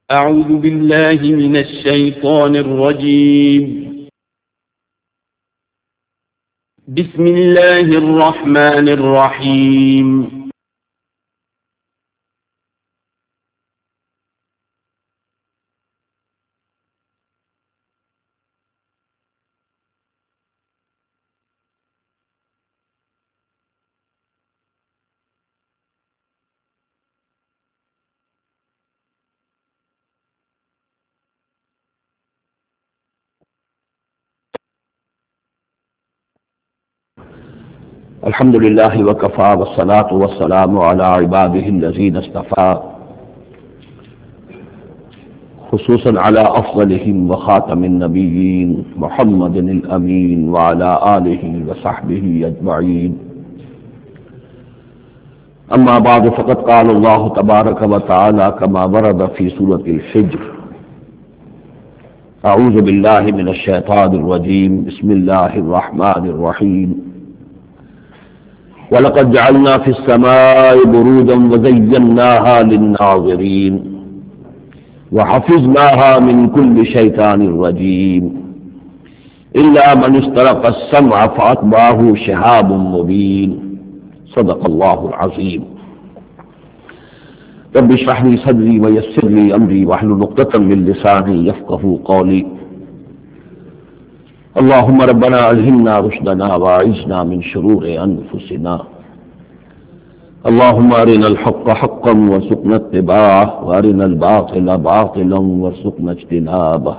أعوذ بالله من الشيطان الرجيم. بسم الله الرحمن الرحيم. الحمد لله وكفى والصلاة والسلام على عباده الذين اصطفى خصوصا على أفضلهم وخاتم النبيين محمد الأمين وعلى آله وصحبه أجمعين. أما بعد فقد قال الله تبارك وتعالى كما ورد في سورة الحجر: أعوذ بالله من الشيطان الرجيم بسم الله الرحمن الرحيم. وَلَقَدْ جَعَلْنَا فِي السَّمَاءِ بُرُوجًا وَزَيَّنَّاهَا لِلنَّاظِرِينَ وَحَفِظْنَاهَا مِنْ كُلِّ شَيْطَانٍ رَجِيمٍ إِلَّا مَنِ اسْتَرَقَ السَّمْعَ فَأَتْبَعَهُ شِهَابٌ مُبِينٌ. صدق الله العظيم. رب اشرح لي صدري ويسر لي أمري واحلل عقدة من لساني يفقهوا قولي. اللهم ربنا ألهمنا رشدنا وأعذنا من شرور أنفسنا. اللهم أرنا الحق حقا وارزقنا اتباعه وأرنا الباطل باطلا وارزقنا اجتنابه.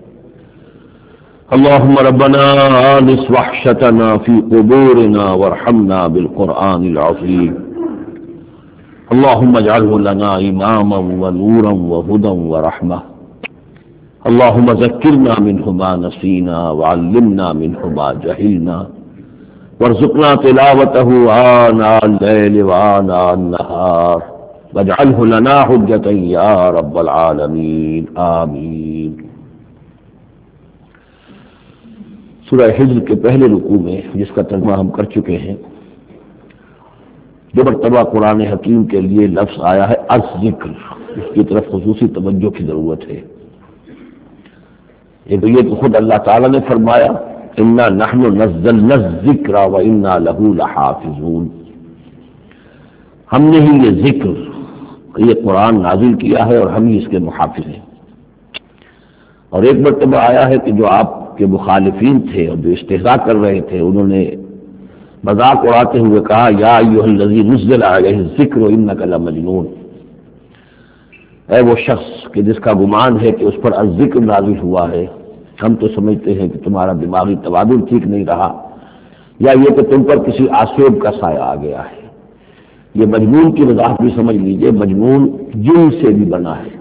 اللهم ربنا آنس وحشتنا في قبورنا وارحمنا بالقرآن العظيم. اللهم اجعله لنا إماما ونورا وهدى ورحمة. اللهم ذكرنا منه ما نسينا وعلمنا منه ما جهلنا وارزقنا تلاوته آناء الليل وآناء النهار واجعله لنا حجة يا رب العالمين آمین. سورہ حجر کے پہلے رکوع میں جس کا ترجمہ ہم کر چکے ہیں، دو مرتبہ قرآن حکیم کے لیے لفظ آیا ہے الذکر. اس کی طرف خصوصی توجہ کی ضرورت ہے. ایک تو یہ کہ خود اللہ تعالیٰ نے فرمایا انا نحن نزلنا الذکر وانا له لحافظون. ہم نے ہی یہ ذکر، یہ قرآن نازل کیا ہے اور ہم ہی اس کے محافظ ہیں. اور ایک مرتبہ آیا ہے کہ جو آپ کے مخالفین تھے اور جو استہزاء کر رہے تھے، انہوں نے مذاق اڑاتے ہوئے کہا یا ایھا الذی نزل علیہ الذکر انک لمجنون. اے وہ شخص کہ جس کا گمان ہے کہ اس پر الذکر نازل ہوا ہے، ہم تو سمجھتے ہیں کہ تمہارا دماغی توازن ٹھیک نہیں رہا، یا یہ کہ تم پر کسی آسیب کا سایہ آ گیا ہے. یہ مجنون کی وضاحت بھی سمجھ لیجئے. مجنون جن سے بھی بنا ہے.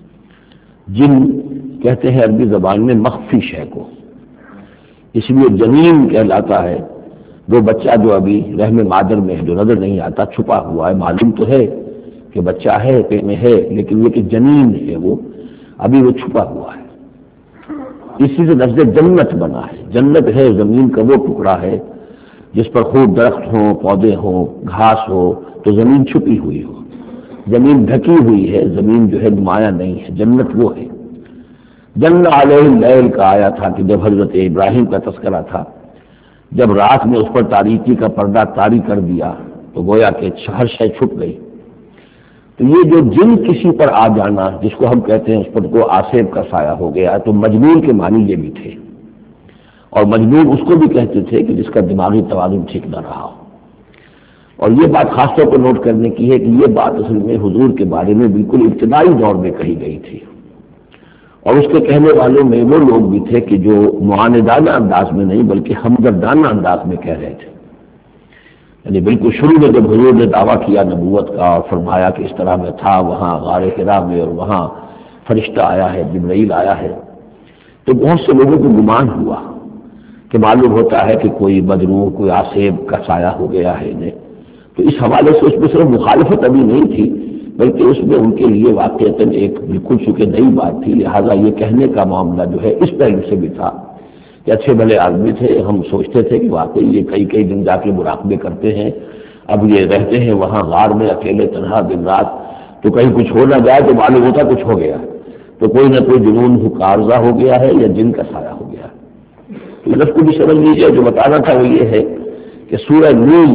جن کہتے ہیں عربی زبان میں مخفی شے کو، اس لیے جنین کہلاتا ہے وہ بچہ جو ابھی رحم مادر میں ہے، جو نظر نہیں آتا، چھپا ہوا ہے. معلوم تو ہے کہ بچہ ہے، پیٹ میں ہے، لیکن یہ کہ جنین ہے وہ ابھی وہ چھپا ہوا ہے. اسی سے لفظ جنت بنا ہے. جنت ہے زمین کا وہ ٹکڑا ہے جس پر خوب درخت ہوں، پودے ہوں، گھاس ہو، تو زمین چھپی ہوئی ہو. زمین ڈھکی ہوئی ہے، زمین جو ہے نمایاں نہیں ہے. جنت وہ ہے. جن علیہ اللیل کا آیا تھا کہ جب حضرت ابراہیم کا تذکرہ تھا، جب رات میں اس پر تاریکی کا پردہ طاری کر دیا تو گویا کہ ہر شے چھپ گئی. تو یہ جو جن کسی پر آ جانا، جس کو ہم کہتے ہیں اس پر کو آسیب کا سایہ ہو گیا، تو مجنون کے معنی یہ بھی تھے. اور مجنون اس کو بھی کہتے تھے کہ جس کا دماغی توازن ٹھیک نہ رہا ہو. اور یہ بات خاص طور پر نوٹ کرنے کی ہے کہ یہ بات اصل میں حضور کے بارے میں بالکل ابتدائی دور میں کہی گئی تھی. اور اس کے کہنے والوں میں وہ لوگ بھی تھے کہ جو معاندانہ انداز میں نہیں بلکہ ہمدردانہ انداز میں کہہ رہے تھے. یعنی بالکل شروع میں جب حضور نے دعویٰ کیا نبوت کا اور فرمایا کہ اس طرح میں تھا وہاں غار حرا میں، اور وہاں فرشتہ آیا ہے، جبرائیل آیا ہے، تو بہت سے لوگوں کو گمان ہوا کہ معلوم ہوتا ہے کہ کوئی بدروح، کوئی آسیب کا سایہ ہو گیا ہے انہیں. تو اس حوالے سے اس میں صرف مخالفت ابھی نہیں تھی، بلکہ اس میں ان کے لیے واقعتاً ایک بالکل چونکہ نئی بات تھی، لہٰذا یہ کہنے کا معاملہ جو ہے اس پہلو سے بھی تھا کہ اچھے بھلے آدمی تھے. ہم سوچتے تھے کہ واقعی یہ کئی دن جا کے مراقبے کرتے ہیں، اب یہ رہتے ہیں وہاں غار میں اکیلے تنہا دن رات، تو کہیں کچھ ہو نہ جائے تو معلوم ہوتا کچھ ہو گیا. تو کوئی نہ کوئی جنون کارزہ ہو گیا ہے یا جن کا سایہ ہو گیا ہے۔ تو لفظ کو بھی سمجھ لیجیے، جو بتانا تھا وہ یہ ہے کہ سورہ نون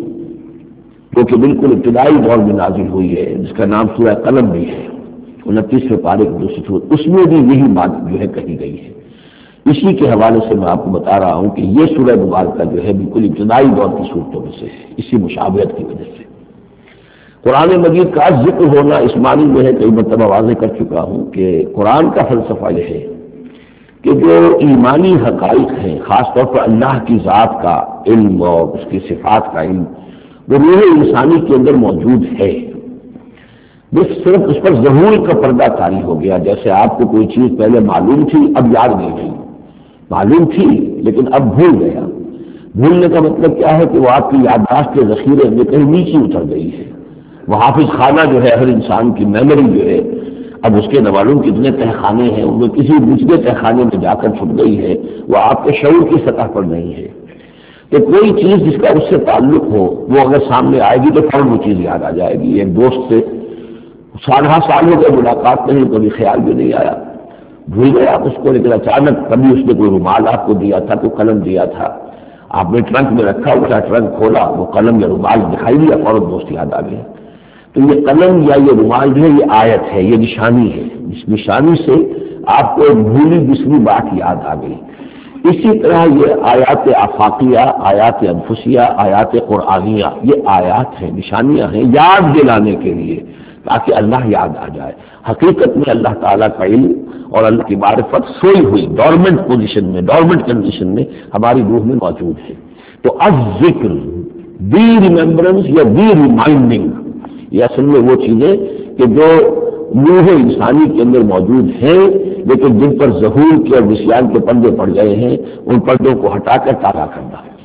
جو کہ بالکل ابتدائی دور میں نازل ہوئی ہے، جس کا نام سورہ قلم بھی ہے، 29ویں پارے کی دوسری سورت، اس میں بھی یہی بات جو ہے کہی گئی ہے۔ اسی کے حوالے سے میں آپ کو بتا رہا ہوں کہ یہ سورہ مبارکہ جو ہے بالکل ابتدائی دور کی صورتوں میں سے ہے، اسی مشابہت کی وجہ سے۔ قرآن مجید کا ذکر ہونا اس معنی میں ہے، کئی مرتبہ واضح کر چکا ہوں کہ قرآن کا فلسفہ یہ ہے کہ جو ایمانی حقائق ہیں، خاص طور پر اللہ کی ذات کا علم اور اس کی صفات کا علم، وہ روح انسانی کے اندر موجود ہے، بس صرف اس پر ظہور کا پردہ طاری ہو گیا۔ جیسے آپ کو کوئی چیز پہلے معلوم تھی، اب یاد نہیں رہی، معلوم تھی لیکن اب بھول گیا۔ بھولنے کا مطلب کیا ہے کہ وہ آپ کی یادداشت کے ذخیرے میں کہیں نیچے اتر گئی ہے۔ وہ حافظ خانہ جو ہے ہر انسان کی میموری جو ہے، اب اس کے معلوم کتنے تہخانے ہیں، ان میں کسی دوسرے تہخانے میں جا کر چھپ گئی ہے، وہ آپ کے شعور کی سطح پر نہیں ہے۔ کہ کوئی چیز جس کا اس سے تعلق ہو وہ اگر سامنے آئے گی تو فوراً وہ چیز یاد آ جائے گی۔ ایک دوست سے سالہ سال ہو گئے ملاقات نہیں، کبھی خیال بھی نہیں آیا، بھول گئے آپ اس کو، لیکن اچانک کبھی اس نے کوئی رومال آپ کو دیا تھا، کوئی قلم دیا تھا، آپ نے ٹرنک میں رکھا ہوا، ٹرنک کھولا، وہ قلم یا رومال دکھائی دیا، فوراً دوست یاد آ گیا۔ تو یہ قلم یا یہ رومال جو ہے یہ آیت ہے، یہ نشانی ہے، اس نشانی سے آپ کو ایک بھولی بسری بات یاد آ گئی۔ اسی طرح یہ آیات آفاقیہ، آیات انفسیہ، آیات قرآنیہ، یہ آیات ہیں، نشانیاں ہیں یاد دلانے کے لیے، تاکہ اللہ یاد آ جائے۔ حقیقت میں اللہ تعالیٰ کا علم اور اللہ کی معرفت سوئی ہوئی ڈورمنٹ پوزیشن میں، ڈورمنٹ کنڈیشن میں ہماری روح میں موجود ہے۔ تو الذکر، دی ریممبرنس یا دی ریمائنڈنگ، یہ اصل میں وہ چیزیں کہ جو روح انسانی کے اندر موجود ہیں لیکن جن پر ظہور کے اور نسیان کے پردے پڑ گئے ہیں، ان پردوں کو ہٹا کر تازہ کرنا ہے۔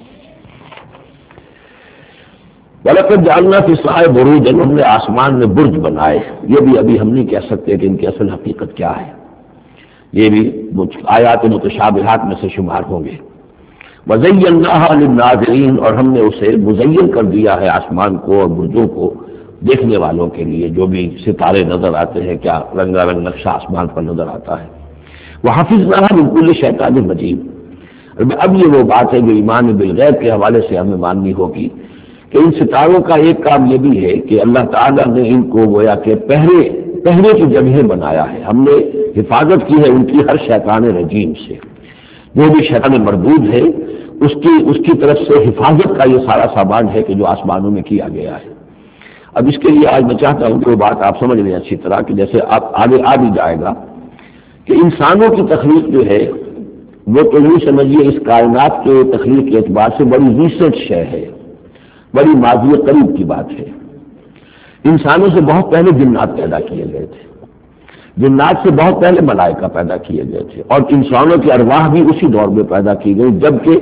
وَلَقَدْ جَعَلْنَا فِي السَّمَاءِ بُرُوجًا، ہم نے آسمان میں برج بنائے۔ یہ بھی ابھی ہم نہیں کہہ سکتے کہ ان کی اصل حقیقت کیا ہے، یہ بھی آیات متشابہات میں سے شمار ہوں گے۔ وَزَيَّنَّاهَا لِلنَّاظِرِينَ، اور ہم نے اسے مزین کر دیا ہے آسمان کو اور برجوں کو دیکھنے والوں کے لیے، جو بھی ستارے نظر آتے ہیں، کیا رنگا رنگ نقشہ آسمان پر نظر آتا ہے۔ وَحَفِظْنَاهَا مِن كُلِّ شَيْطَانٍ رَجِيمٍ، اب یہ وہ بات ہے جو ایمان بالغیب کے حوالے سے ہمیں ماننی ہوگی کہ ان ستاروں کا ایک کام یہ بھی ہے کہ اللہ تعالیٰ نے ان کو گویا کہ پہرے کی جگہیں بنایا ہے، ہم نے حفاظت کی ہے ان کی ہر شیطان رجیم سے، جو بھی شیطان مردود ہے اس کی طرف سے حفاظت کا یہ سارا سامان ہے کہ جو آسمانوں میں کیا گیا ہے۔ اب اس کے لیے آج میں چاہتا ہوں کہ وہ بات آپ سمجھ لیں اچھی طرح، کہ جیسے آپ آگے آ بھی جائے گا کہ انسانوں کی تخلیق جو ہے وہ تو یوں سمجھیے اس کائنات کے تخلیق کے اعتبار سے بڑی ریسنٹ شے ہے، بڑی ماضی قریب کی بات ہے۔ انسانوں سے بہت پہلے جنات پیدا کیے گئے تھے، جنات سے بہت پہلے ملائکہ پیدا کیے گئے تھے، اور انسانوں کی ارواح بھی اسی دور میں پیدا کی گئی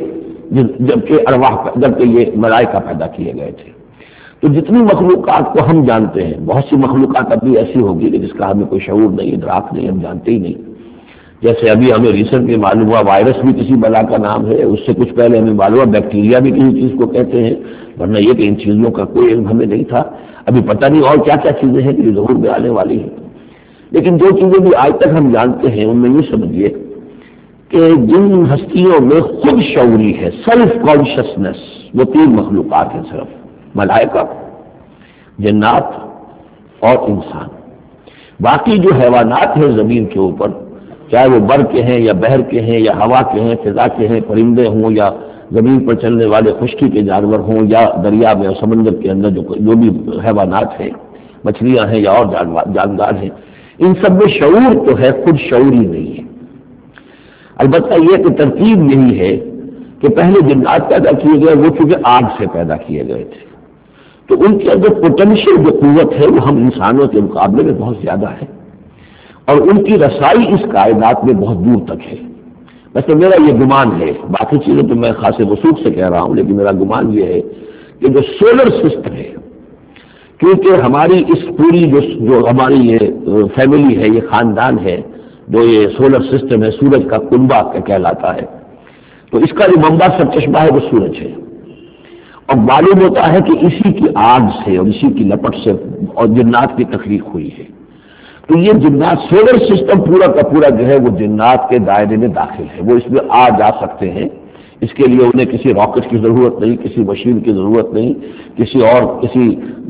جبکہ یہ ملائکہ پیدا کیے گئے تھے۔ تو جتنی مخلوقات کو ہم جانتے ہیں، بہت سی مخلوقات اب بھی ایسی ہوگی کہ جس کا ہمیں کوئی شعور نہیں، ادراک نہیں، ہم جانتے ہی نہیں۔ جیسے ابھی ہمیں ریسنٹلی معلوم ہوا وائرس بھی کسی بلا کا نام ہے، اس سے کچھ پہلے ہمیں معلوم ہوا بیکٹیریا بھی کسی چیز کو کہتے ہیں، ورنہ یہ کہ ان چیزوں کا کوئی علم ہمیں نہیں تھا۔ ابھی پتہ نہیں اور کیا کیا چیزیں ہیں کہ جو ظہور میں آنے والی ہیں، لیکن جو چیزیں بھی آج تک ہم جانتے ہیں ان میں یہ سمجھیے کہ جن ہستیوں میں خود شعوری ہے، سیلف کانشسنس، وہ 3 مخلوقات ہیں صرف، ملائکہ، جنات اور انسان۔ باقی جو حیوانات ہیں زمین کے اوپر، چاہے وہ بر کے ہیں یا بحر کے ہیں یا ہوا کے ہیں، فضا کے ہیں، پرندے ہوں یا زمین پر چلنے والے خشکی کے جانور ہوں یا دریا میں اور سمندر کے اندر جو بھی حیوانات ہیں، مچھلیاں ہیں یا اور جاندار ہیں، ان سب میں شعور تو ہے، خود شعوری نہیں ہے۔ البتہ یہ کہ ترتیب یہی ہے کہ پہلے جنات پیدا کیے گئے، وہ چونکہ آگ سے پیدا کیے گئے تھے، تو ان کے اندر پوٹینشیل جو قوت ہے وہ ہم انسانوں کے مقابلے میں بہت زیادہ ہے، اور ان کی رسائی اس کائنات میں بہت دور تک ہے۔ ویسے میرا یہ گمان ہے، باقی چیزیں تو میں خاص وثوق سے کہہ رہا ہوں، لیکن میرا گمان یہ ہے کہ جو سولر سسٹم ہے، کیونکہ ہماری اس پوری جو ہماری یہ فیملی ہے، یہ خاندان ہے، جو یہ سولر سسٹم ہے، سورج کا کنبہ کہلاتا ہے، تو اس کا جو منبع سرچشمہ ہے وہ سورج ہے، اور معلوم ہوتا ہے کہ اسی کی آگ سے اور اسی کی لپٹ سے اور جنات کی تخلیق ہوئی ہے۔ تو یہ جنات سولر سسٹم پورا کا پورا جو ہے وہ جنات کے دائرے میں داخل ہے، وہ اس میں آ جا سکتے ہیں۔ اس کے لیے انہیں کسی راکٹ کی ضرورت نہیں، کسی مشین کی ضرورت نہیں، کسی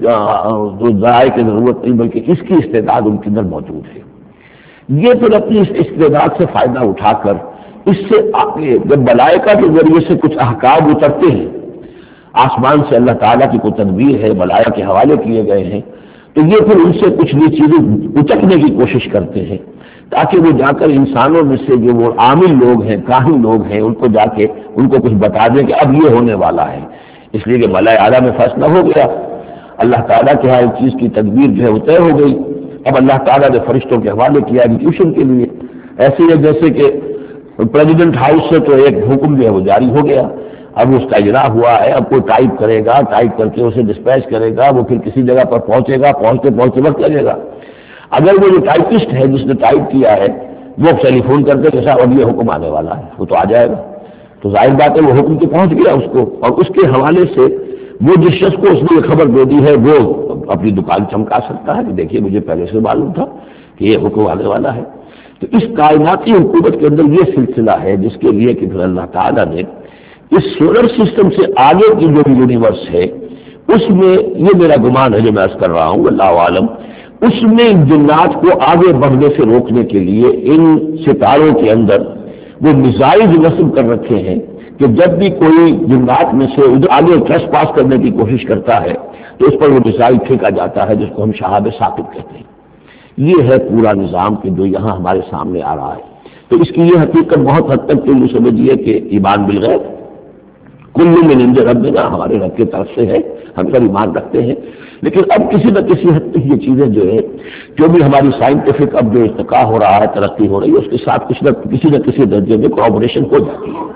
ذرائع کی ضرورت نہیں، بلکہ اس کی استعداد ان کے اندر موجود ہے۔ یہ پھر اپنی اس استعداد سے فائدہ اٹھا کر اس سے آگے جب ملائکہ کے ذریعے سے کچھ احکام اترتے ہیں، آسمان سے اللہ تعالیٰ کی کوئی تدبیر ہے، ملائکہ کے حوالے کیے گئے ہیں، تو یہ پھر ان سے کچھ بھی چیزیں اچکنے کی کوشش کرتے ہیں تاکہ وہ جا کر انسانوں میں سے جو وہ عامل لوگ ہیں، کاہن لوگ ہیں، ان کو جا کے ان کو کچھ بتا دیں کہ اب یہ ہونے والا ہے۔ اس لیے کہ ملائے اعلیٰ میں فیصلہ ہو گیا، اللہ تعالیٰ کے ہر چیز کی تدبیر جو ہے وہ طے ہو گئی، اب اللہ تعالیٰ نے فرشتوں کے حوالے کیا ایگزیکیوشن کے لیے۔ ایسے ہی جیسے کہ پریزیڈنٹ ہاؤس سے تو ایک حکم جو ہے وہ جاری ہو گیا، اب اس کا اجرا ہوا ہے، اب کوئی ٹائپ کرے گا، ٹائپ کر کے اسے ڈسپیچ کرے گا، وہ پھر کسی جگہ پر پہنچے گا، پہنچتے وقت لگے گا۔ اگر وہ جو ٹائپسٹ ہے جس نے ٹائپ کیا ہے وہ ٹیلی فون کر کے صاحب اب یہ حکم آنے والا ہے، وہ تو آ جائے گا، تو ظاہر بات ہے وہ حکم تو پہنچ گیا اس کو، اور اس کے حوالے سے وہ جس شخص کو اس نے یہ خبر دے دی ہے وہ اپنی دکان چمکا سکتا ہے کہ دیکھیے مجھے پہلے سے معلوم تھا کہ یہ حکم آنے والا ہے۔ تو اس کائناتی حکومت کے اندر یہ سلسلہ ہے جس کے لیے کہ پھر اللہ تعالیٰ نے اس سولر سسٹم سے آگے کی جو یونیورس ہے اس میں، یہ میرا گمان ہے جو میں عرض کر رہا ہوں اللہ عالم، اس میں جنات کو آگے بڑھنے سے روکنے کے لیے ان ستاروں کے اندر وہ میزائل نصب کر رکھے ہیں کہ جب بھی کوئی جنات میں سے ادھر آگے ٹریس پاس کرنے کی کوشش کرتا ہے تو اس پر وہ میزائل پھینکا جاتا ہے جس کو ہم شہاب ثاقب کہتے ہیں۔ یہ ہے پورا نظام کہ جو یہاں ہمارے سامنے آ رہا ہے۔ تو اس کی یہ حقیقت بہت حد تک تو یہ سمجھیے کہ ایمان بالغیب کل من عند ربنا، ہمارے رب کی طرف سے ہے، ہم پر ایمان رکھتے ہیں، لیکن اب کسی نہ کسی حد تک یہ چیزیں جو ہے جو بھی ہماری سائنٹیفک اب جو ارتقا ہو رہا ہے، ترقی ہو رہی ہے، اس کے ساتھ کسی نہ کسی درجے میں کوآپریشن ہو جاتی ہے۔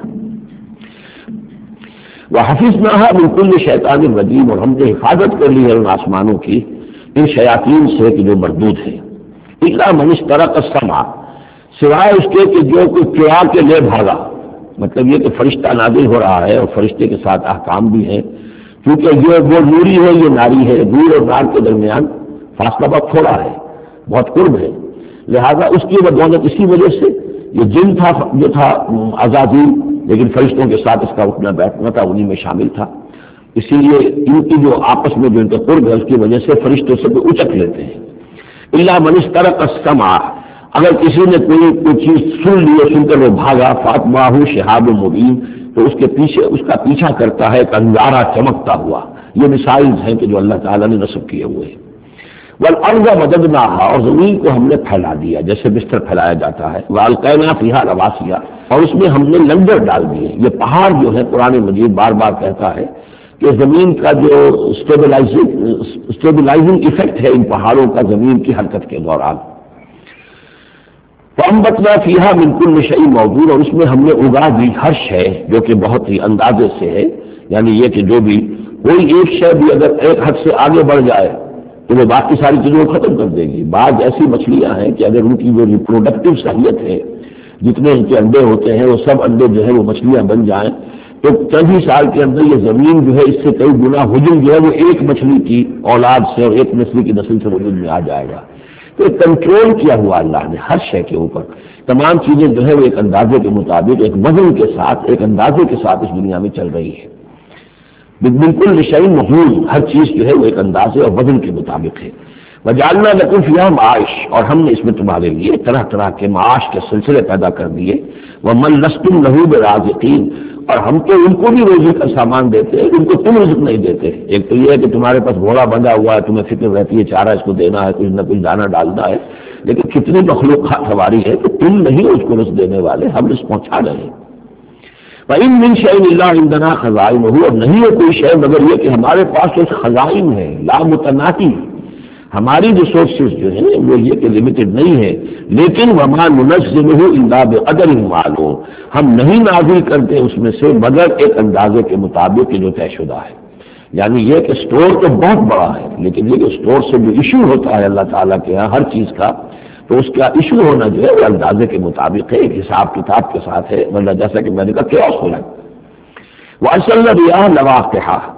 وَحَفِظْنَاهَا مِنْ كُلِّ شَيْطَانٍ رَجِيمٍ، اور ہم نے حفاظت کر لی ہے ان آسمانوں کی ان شیاطین سے کہ جو مردود ہیں۔ إِلَّا مَنِ اسْتَرَقَ السَّمْعَ، سوائے اس کے کہ جو کوئی چرا کے لے بھاگا، مطلب یہ کہ فرشتہ نازل ہو رہا ہے اور فرشتے کے ساتھ احکام بھی ہیں، کیونکہ یہ وہ نوری ہے، یہ ناری ہے، نور اور نار کے درمیان فاصلہ بہت تھوڑا ہے، بہت قرب ہے، لہذا اس کی بدولت اسی وجہ سے یہ جن تھا جو تھا عزازیل، لیکن فرشتوں کے ساتھ اس کا اٹھنا بیٹھنا تھا، انہی میں شامل تھا، اسی لیے ان کی جو آپس میں جو ان کا قرب ہے اس کی وجہ سے فرشتوں سے اچک لیتے ہیں۔ إِلَّا مَنِ اسْتَرَقَ السَّمْعَ، اگر کسی نے کوئی چیز سن لی اور سن کر وہ بھاگا، فَأَتْبَعَهُ شِهَابٌ مُبِينٌ، تو اس کے پیچھے اس کا پیچھا کرتا ہے ایک انگارہ چمکتا ہوا۔ یہ مثائل ہیں کہ جو اللہ تعالیٰ نے نصب کیے ہوئے ہیں۔ وَالْأَرْضَ مَدَدْنَاهَا، اور زمین کو ہم نے پھیلا دیا جیسے بستر پھیلایا جاتا ہے، وَأَلْقَيْنَا فِيهَا رَوَاسِيَ، اور اس میں ہم نے لنگر ڈال دیے۔ یہ پہاڑ جو ہے قرآن مجید بار بار کہتا ہے کہ زمین کا جو اسٹیبلائزنگ ایفیکٹ ہے ان پہاڑوں کا زمین کی حرکت کے دوران۔ فَأَنبَتْنَا فِيهَا مِنْ كُلِّ شَيْءٍ مَوْزُونٍ، اور اس میں ہم نے اگا دی ہر شے جو کہ بہت ہی اندازے سے ہے، یعنی یہ کہ جو بھی کوئی ایک شے بھی اگر ایک حد سے آگے بڑھ جائے تو وہ باقی ساری چیزوں کو ختم کر دے گی۔ بعض ایسی مچھلیاں ہیں کہ اگر ان کی جو ریپروڈکٹیو صلاحیت ہے، جتنے ان کے انڈے ہوتے ہیں وہ سب انڈے جو ہے وہ مچھلیاں بن جائیں تو چند ہی سال کے اندر یہ زمین جو ہے اس سے کئی گنا حجم جو ہے وہ ایک مچھلی کی اولاد سے اور ایک نسل کی نسل سے وجود میں آ جائے گا۔ تو کنٹرول کیا ہوا اللہ نے ہر شے کے اوپر، تمام چیزیں جو ہے وہ ایک اندازے کے مطابق، ایک وزن کے ساتھ، ایک اندازے کے ساتھ اس دنیا میں چل رہی ہے۔ بالکل شیء محدود، ہر چیز جو ہے وہ ایک اندازے اور وزن کے مطابق ہے۔ وجعلنا لکم فیہا معاش، اور ہم نے اس میں تمہارے لیے طرح طرح کے معاش کے سلسلے پیدا کر دیے۔ ومن لستم لہ برازقین، اور ہم تو ان کو بھی روزی کا سامان دیتے ہیں، ان کو تم رزق نہیں دیتے۔ ایک تو یہ ہے کہ تمہارے پاس گھوڑا بندھا ہوا ہے، تمہیں فکر رہتی ہے چارہ اس کو دینا ہے، کچھ نہ کچھ دانا ڈالنا ہے، لیکن کتنی مخلوقات ہماری ہے کہ تم نہیں اس کو رزق دینے والے، ہم رزق پہنچا رہے ہیں۔ وَإِن مِّن شَيْءٍ إِلَّا عِندَنَا خَزَائِنُهُ، اور نہیں ہے کوئی شے مگر یہ کہ ہمارے پاس تو خزائن ہے، لا متناہی، ہماری ریسورسز جو ہیں وہ یہ کہ لمیٹڈ نہیں ہے، لیکن وَمَا نُنَزِّلُهُ إِلَّا بِقَدَرٍ مَّعْلُومٍ، ہم نہیں نازل کرتے اس میں سے مگر ایک اندازے کے مطابق کہ جو طے شدہ ہے۔ یعنی یہ کہ سٹور تو بہت بڑا ہے، لیکن یہ کہ سٹور سے جو ایشو ہوتا ہے اللہ تعالیٰ کے یہاں ہر چیز کا، تو اس کا ایشو ہونا جو ہے وہ اندازے کے مطابق ہے، ایک حساب کتاب کے ساتھ ہے، ورنہ جیسا کہ میں نے کہا کیوس ہو جائے۔ وَأَرْسَلْنَا الرِّيَاحَ لَوَاقِحَ،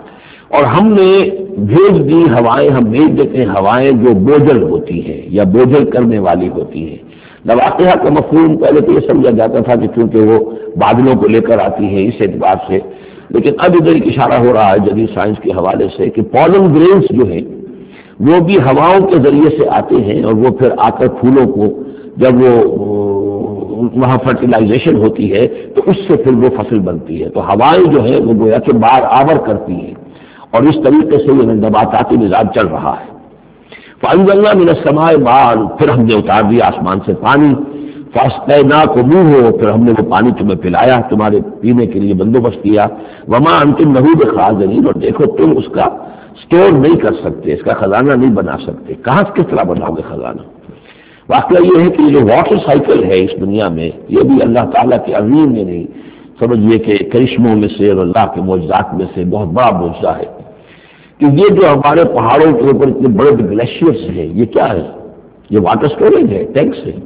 اور ہم نے بھیج دی ہوائیں، ہم بھیج دیتے ہیں ہوائیں جو بوجھل ہوتی ہیں یا بوجھل کرنے والی ہوتی ہیں۔ لواقعہ کا مفہوم پہلے تو یہ سمجھا جاتا تھا کہ چونکہ وہ بادلوں کو لے کر آتی ہے اس اعتبار سے، لیکن اب ادھر ایک اشارہ ہو رہا ہے جدید سائنس کے حوالے سے کہ پولن گرینز جو ہیں وہ بھی ہواؤں کے ذریعے سے آتے ہیں، اور وہ پھر آ کر پھولوں کو جب وہ وہاں فرٹیلائزیشن ہوتی ہے تو اس سے پھر وہ فصل بنتی ہے۔ تو ہوائیں جو ہیں وہ گویا کہ بار آور کرتی ہیں، اور اس طریقے سے یہ نباتاتی نظام چل رہا ہے۔ فَأَنزَلْنَا مِنَ السَّمَاءِ مَاءً، پھر ہم نے اتار دیا آسمان سے پانی، فَأَسْقَيْنَاكُمُوهُ، پھر ہم نے وہ پانی تمہیں پلایا، تمہارے پینے کے لیے بندوبست کیا۔ وَمَا أَنْتُمْ لَهُ بِخَازِنِينَ، اور دیکھو تم اس کا سٹور نہیں کر سکتے، اس کا خزانہ نہیں بنا سکتے۔ کہاں کس طرح بناؤ گے خزانہ؟ واقعہ یہ ہے کہ جو واٹر سائیکل ہے اس دنیا میں، یہ بھی اللہ تعالیٰ کے عظیم میں نہیں سمجھیے کہ کرشموں میں سے اور اللہ کے معجزات میں سے بہت بڑا معجزہ ہے کہ یہ جو ہمارے پہاڑوں کے اوپر اتنے بڑے گلیشیئرس ہیں، یہ کیا ہے؟ یہ واٹر سٹوریج ہے، ٹینکس ہے۔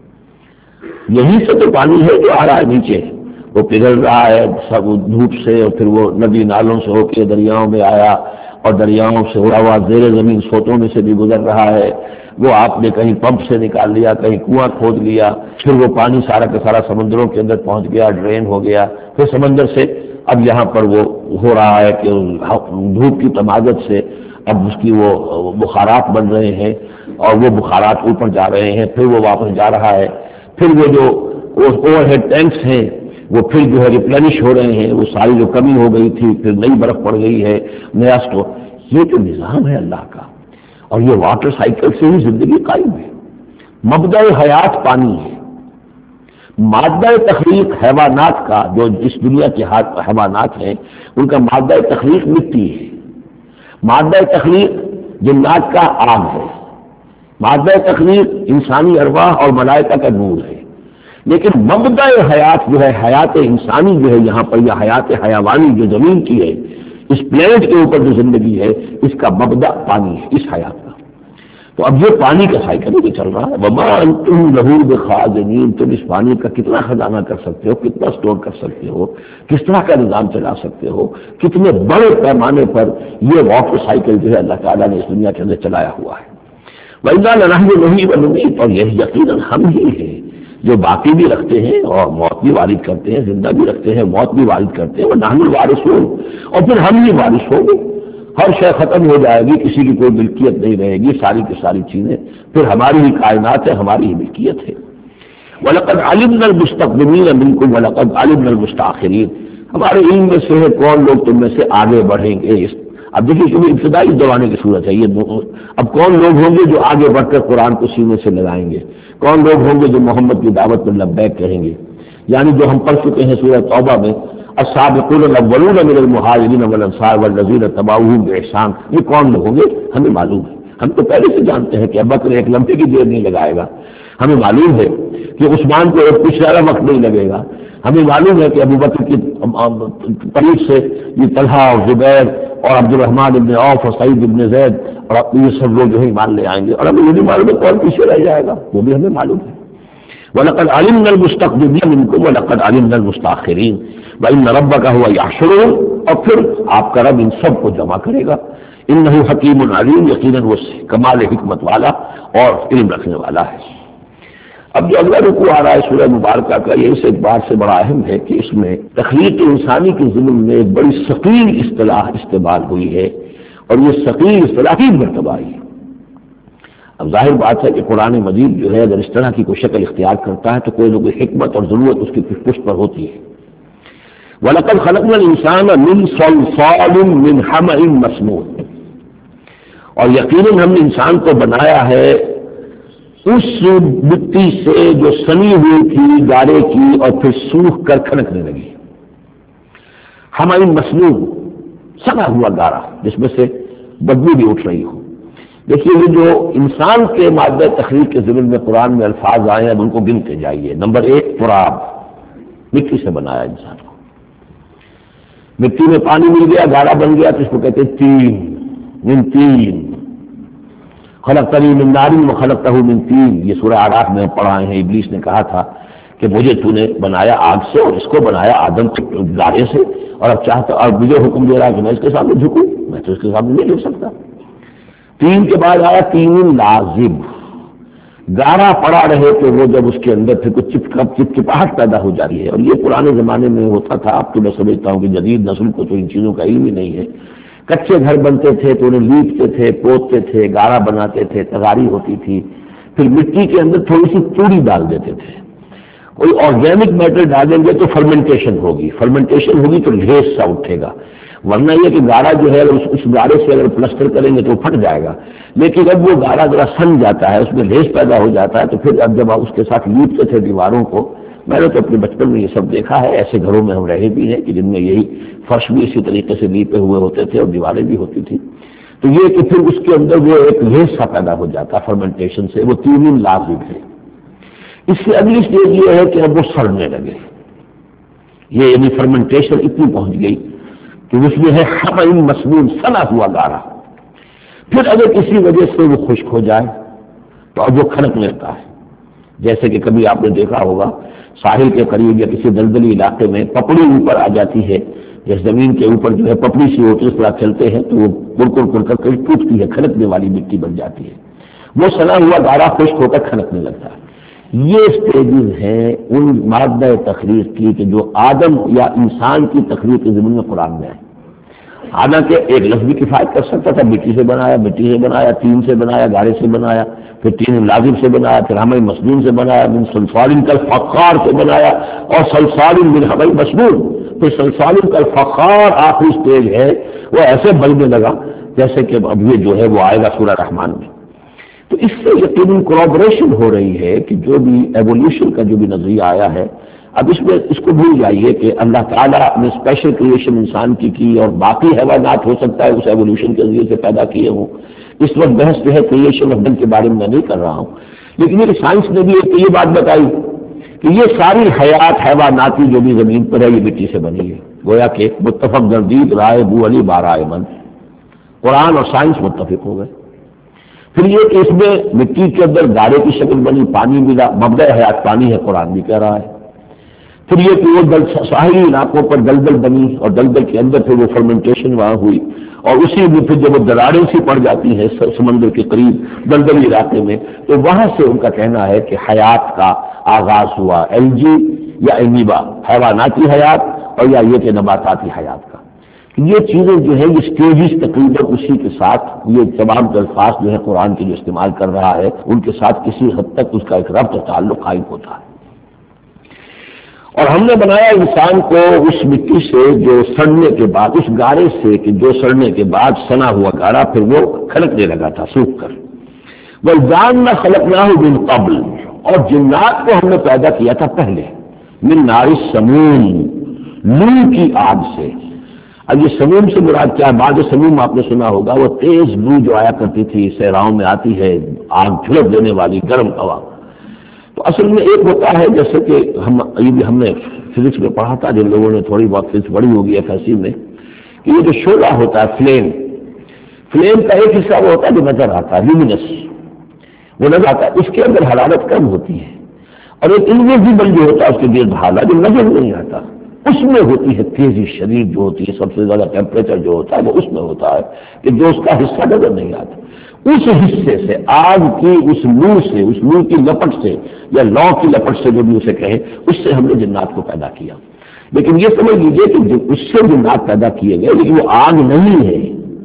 یہیں سے تو پانی ہے جو آ رہا ہے نیچے، وہ پگھل رہا ہے سب دھوپ سے، اور پھر وہ ندی نالوں سے ہو کے دریاؤں میں آیا، اور دریاؤں سے ہوا ہوا زیر زمین سوتوں میں سے بھی گزر رہا ہے۔ وہ آپ نے کہیں پمپ سے نکال لیا، کہیں کنواں کھود لیا، پھر وہ پانی سارا کا سارا سمندروں کے اندر پہنچ گیا، ڈرین ہو گیا، پھر سمندر سے اب یہاں پر وہ ہو رہا ہے کہ دھوپ کی تمازت سے اب اس کی وہ بخارات بن رہے ہیں، اور وہ بخارات اوپر جا رہے ہیں، پھر وہ واپس جا رہا ہے، پھر وہ جو اوور ہیڈ ٹینکس ہیں وہ پھر جو ہے ریپلینش ہو رہے ہیں، وہ ساری جو کمی ہو گئی تھی پھر نئی برف پڑ گئی ہے، نیا سٹور۔ یہ جو نظام ہے اللہ کا، اور یہ واٹر سائیکل سے ہی زندگی قائم ہے۔ مبدأ حیات پانی ہے، مادہ تخلیق حیوانات کا، جو اس دنیا کے حیوانات ہیں ان کا مادہ تخلیق مٹی ہے، مادہ تخلیق جنات کا آگ ہے، مادہ تخلیق انسانی ارواح اور ملائکہ کا نور ہے، لیکن مبدأ حیات جو ہے، حیات انسانی جو ہے یہاں پر، یا حیات حیوانی جو زمین کی ہے، اس پلینٹ کے اوپر جو زندگی ہے، اس کا مبدأ پانی ہے، اس حیات کا۔ تو اب یہ پانی کا سائیکل بھی چل رہا ہے۔ وَمَا أَنْتُمْ لَهُ بِخَازِنِينَ، تم اس پانی کا کتنا خزانہ کر سکتے ہو، کتنا سٹور کر سکتے ہو، کس طرح کا نظام چلا سکتے ہو، کتنے بڑے پیمانے پر یہ واٹر سائیکل جو ہے اللہ تعالیٰ نے اس دنیا کے اندر چلایا ہوا ہے۔ وَإِنَّا لَنَحْنُ نُحْيِي وَنُمِيتُ، اور یہ یقیناً ہم ہی ہیں جو باقی بھی رکھتے ہیں اور موت بھی وارد کرتے ہیں، زندہ بھی رکھتے ہیں، موت بھی وارد کرتے ہیں، وَنَحْنُ الْوَارِثُونَ، اور پھر ہم ہی وارث ہوں گے۔ ہر شے ختم ہو جائے گی، کسی کی کوئی ملکیت نہیں رہے گی، ساری کی ساری چیزیں پھر ہماری ہی کائنات ہے، ہماری ہی ملکیت ہے۔ وَلَقَدْ عَلِمْنَا الْمُسْتَقْدِمِينَ مِنْكُمْ وَلَقَدْ عَلِمْنَا الْمُسْتَأْخِرِينَ، ہمارے علم میں سے ہے کون لوگ تم میں سے آگے بڑھیں گے۔ اب دیکھیے کیونکہ ابتدائی زمانے کی صورت ہے یہ، اب کون لوگ ہوں گے جو آگے بڑھ کر قرآن کو سینے سے لگائیں گے، کون لوگ ہوں گے جو محمد کی دعوت میں لبیک کہیں گے، یعنی جو ہم پڑھ چکے ہیں سورہ توبہ میں، السابقون الاولون من المہاجرین والانصار والذین اتبعوہم بإحسان، یہ کون لوگ ہوں گے ہمیں معلوم ہے، ہم تو پہلے سے جانتے ہیں کہ ابوبکر ایک لمحے کی دیر نہیں لگائے گا، ہمیں معلوم ہے کہ عثمان کو ایک کچھ زیادہ وقت نہیں لگے گا، ہمیں معلوم ہے کہ ابوبکر کی طریق سے یہ طلحہ اور زبیر اور عبد الرحمن ابن عوف اور سعید ابن زید اور یہ سب لوگ جو ہے ایمان لے آئیں گے، اور ہمیں یہ بھی معلوم ہے کون پیچھے رہ جائے گا، وہ بھی ہمیں معلوم ہے۔ وَلَقَدْ عَلِمْنَا الْمُسْتَقْدِمِينَ مِنْكُمْ وَلَقَدْ عَلِمْنَا الْمُسْتَأْخِرِينَ وَإِنَّ رَبَّكَ هُوَ يَحْشُرُهُمْ، اور پھر آپ کا رب ان سب کو جمع کرے گا۔ إِنَّهُ حَكِيمٌ عَلِيمٌ، یقیناً وہ کمال حکمت والا اور علم رکھنے والا ہے۔ اب جو اگلا رکوع آ رہا ہے سورہ مبارکہ کا، یہ اس اعتبار سے بڑا اہم ہے کہ اس میں تخلیق انسانی کے ضمن میں ایک بڑی ثقیل اصطلاح استعمال ہوئی ہے، اور یہ ثقیل اصطلاح 3 مرتبہ آئی ہے۔ اب ظاہر بات ہے کہ قرآن مجید جو ہے اگر اس طرح کی کوئی شکل اختیار کرتا ہے تو کوئی نہ کوئی حکمت اور ضرورت اس کی پشت پر ہوتی ہے۔ وَلَقَدْ خَلَقْنَا الْإِنسَانَ مِنْ صَلْصَالٍ مِنْ حَمَإٍ مَّسْنُونٍ، اور یقیناً ہم نے انسان کو بنایا ہے اس مٹی سے جو سنی ہوئی تھی گارے کی اور پھر سوکھ کر کھنکنے لگی۔ حَمَإٍ مَّسْنُون، سنا ہوا گارا جس میں سے بدبو بھی اٹھ رہی ہو۔ دیکھیے یہ جو انسان کے مادہ تخلیق کے ضمن میں قرآن میں الفاظ آئے ہیں اب ان کو گنتے جائیے۔ نمبر 1 تراب، مٹی سے بنایا انسان کو، مٹی میں پانی مل گیا گاڑا بن گیا تو اس کو کہتے ہیں تین، من تین، خلقتنی من نار وخلقتہ من طین، یہ سورہ اعراف میں پڑھائے ہیں۔ ابلیس نے کہا تھا کہ مجھے تو نے بنایا آگ سے اور اس کو بنایا آدم کے گارے سے، اور اب چاہتا اور مجھے حکم دے رہا کہ میں اس کے سامنے جھکوں، میں تو اس کے سامنے نہیں جھک سکتا۔ تین کے بعد آیا تین لازم، گارا پڑا رہے تو وہ جب اس کے اندر پھر کچھ چپچپاہٹ پیدا ہو جاتی ہے، اور یہ پرانے زمانے میں ہوتا تھا، اب تو میں سمجھتا ہوں کہ جدید نسل کو تو ان چیزوں کا علم ہی نہیں ہے۔ کچے گھر بنتے تھے تو انہیں لیپتے تھے، پوتتے تھے، گارا بناتے تھے، تغاری ہوتی تھی، پھر مٹی کے اندر تھوڑی سی توڑی ڈال دیتے تھے۔ کوئی آرگینک میٹر ڈالیں گے تو فرمنٹیشن ہوگی، فرمنٹیشن ہوگی تو لیس سا اٹھے گا، ورنہ یہ کہ گارا جو ہے اس گارے سے اگر پلسٹر کریں گے تو پھٹ جائے گا۔ لیکن اب وہ گارا ذرا سن جاتا ہے، اس میں لیس پیدا ہو جاتا ہے، تو پھر اب جب آپ اس کے ساتھ لیپتے تھے دیواروں کو، میں نے تو اپنے بچپن میں یہ سب دیکھا ہے، ایسے گھروں میں ہم رہے بھی ہیں کہ جن میں یہی فرش بھی اسی طریقے سے لیپے ہوئے ہوتے تھے اور دیواریں بھی ہوتی تھی، تو یہ کہ پھر اس کے اندر وہ ایک لیس سا پیدا ہو جاتا فرمنٹیشن سے، وہ تین لازم ہے۔ اس سے اگلی اسٹیج یہ ہے کہ اب وہ سڑنے لگے، یہ یعنی فرمنٹیشن اتنی پہنچ گئی کہ اس میں ہے حمیم مسنون، سنا ہوا گارا۔ پھر اگر کسی وجہ سے وہ خشک ہو جائے تو اب وہ کھنکنے لگتا ہے، جیسے کہ کبھی آپ نے دیکھا ہوگا ساحل کے قریب یا کسی دلدلی علاقے میں پپڑی اوپر آ جاتی ہے، جس زمین کے اوپر جو ہے پپڑی سی ہوتی ہے، اس طرح چلتے ہیں تو وہ کڑ کر ٹوٹتی ہے، کھنکنے والی مٹی بن جاتی ہے، وہ سنا ہوا گارا خشک ہو کر کھنکنے لگتا ہے۔ یہ اسٹیجز ہیں ان مادہ تخلیق کی کہ جو آدم یا انسان کی تخلیق کے ضمن میں قرآن میں ہے۔ حالانکہ ایک لفظ بھی کفایت کر سکتا تھا، مٹی سے بنایا، تین سے بنایا، گارے سے بنایا، پھر تین لازم سے بنایا، پھر حمیم مسنون سے بنایا، من صلصال کالفخار سے بنایا، اور صلصال من حمیم مسنون، پھر صلصال کالفخار آخری اسٹیج ہے، وہ ایسے بلنے لگا جیسے کہ اب یہ جو ہے وہ آئے گا سورہ رحمان میں۔ تو اس سے یقیناً کولیبریشن ہو رہی ہے کہ جو بھی ایولیوشن کا جو بھی نظریہ آیا ہے، اب اس میں اس کو بھول جائیے کہ اللہ تعالیٰ نے اسپیشل کریشن انسان کی اور باقی حیوانات ہو سکتا ہے اس ایولیوشن کے ذریعے سے پیدا کیے ہوں۔ اس وقت بحث جو ہے کریشن آف ڈن کے بارے میں نہیں کر رہا ہوں، لیکن یہ سائنس نے بھی ایک یہ بات بتائی کہ یہ ساری حیات حیواناتی جو بھی زمین پر ہے یہ مٹی سے بنی ہے، گویا کہ متفق گردید رائے بو علی بارہ من، قرآن اور سائنس متفق ہو گئے۔ پھر یہ کہ اس میں مٹی کے اندر گارے کی شکل بنی، پانی ملا، مبدأ حیات پانی ہے، قرآن بھی کہہ رہا ہے۔ پھر یہ کہ وہ ساحلی علاقوں پر دلدل بنی اور دلدل کے اندر پھر وہ فرمنٹیشن وہاں ہوئی، اور اسی میں پھر جب وہ دراڑیں سی پڑ جاتی ہیں سمندر کے قریب دلدلی علاقے میں، تو وہاں سے ان کا کہنا ہے کہ حیات کا آغاز ہوا، الجی یا امیبا حیواناتی حیات، اور یا یہ کہ نباتاتی حیات کا۔ یہ چیزیں جو ہے یہ سٹیجز تقریباً اسی کے ساتھ یہ تمام الفاظ جو ہے قرآن کے جو استعمال کر رہا ہے ان کے ساتھ کسی حد تک اس کا ایک ربط و تعلق قائم ہوتا ہے۔ اور ہم نے بنایا انسان کو اس مٹی سے جو سڑنے کے بعد، اس گارے سے کہ جو سڑنے کے بعد سنا ہوا گارا پھر وہ کھنکنے لگا تھا سوکھ کر۔ وَالْجَانَّ خَلَقْنَاهُ مِنْ قَبْلُ، اور جنات کو ہم نے پیدا کیا تھا پہلے، من نار السموم، لو کی آگ سے۔ اب یہ سموم سے مراد کیا ہے؟ بعد سموم آپ نے سنا ہوگا، وہ تیز لو جو آیا کرتی تھی صحراؤں میں آتی ہے، آگ جھلک دینے والی گرم ہوا۔ تو اصل میں ایک ہوتا ہے جیسے کہ ہم نے فزکس میں پڑھا تھا، جن لوگوں نے تھوڑی بہت فزکس پڑھی ہوگی ایفیسی میں، کہ یہ جو شعلہ ہوتا ہے فلیم کا ایک حصہ وہ ہوتا ہے جو نظر آتا ہے، لیومینس، وہ نظر آتا ہے، اس کے اندر حرارت کم ہوتی ہے، اور ایک انویزیبل جو ہوتا ہے اس کے گرد حالہ جو نظر نہیں آتا، اس میں ہوتی ہے تیزی شدید جو ہوتی ہے، سب سے زیادہ ٹیمپریچر جو ہوتا ہے وہ اس میں ہوتا ہے کہ جو اس کا حصہ نظر نہیں آتا۔ اس حصے سے آگ کی اس لو سے، اس لو کی لپٹ سے یا لو کی لپٹ سے جو بھی اسے کہیں، اس سے ہم نے جنات کو پیدا کیا۔ لیکن یہ سمجھ لیجیے کہ اس سے جنات پیدا کیے گئے لیکن وہ آگ نہیں ہے،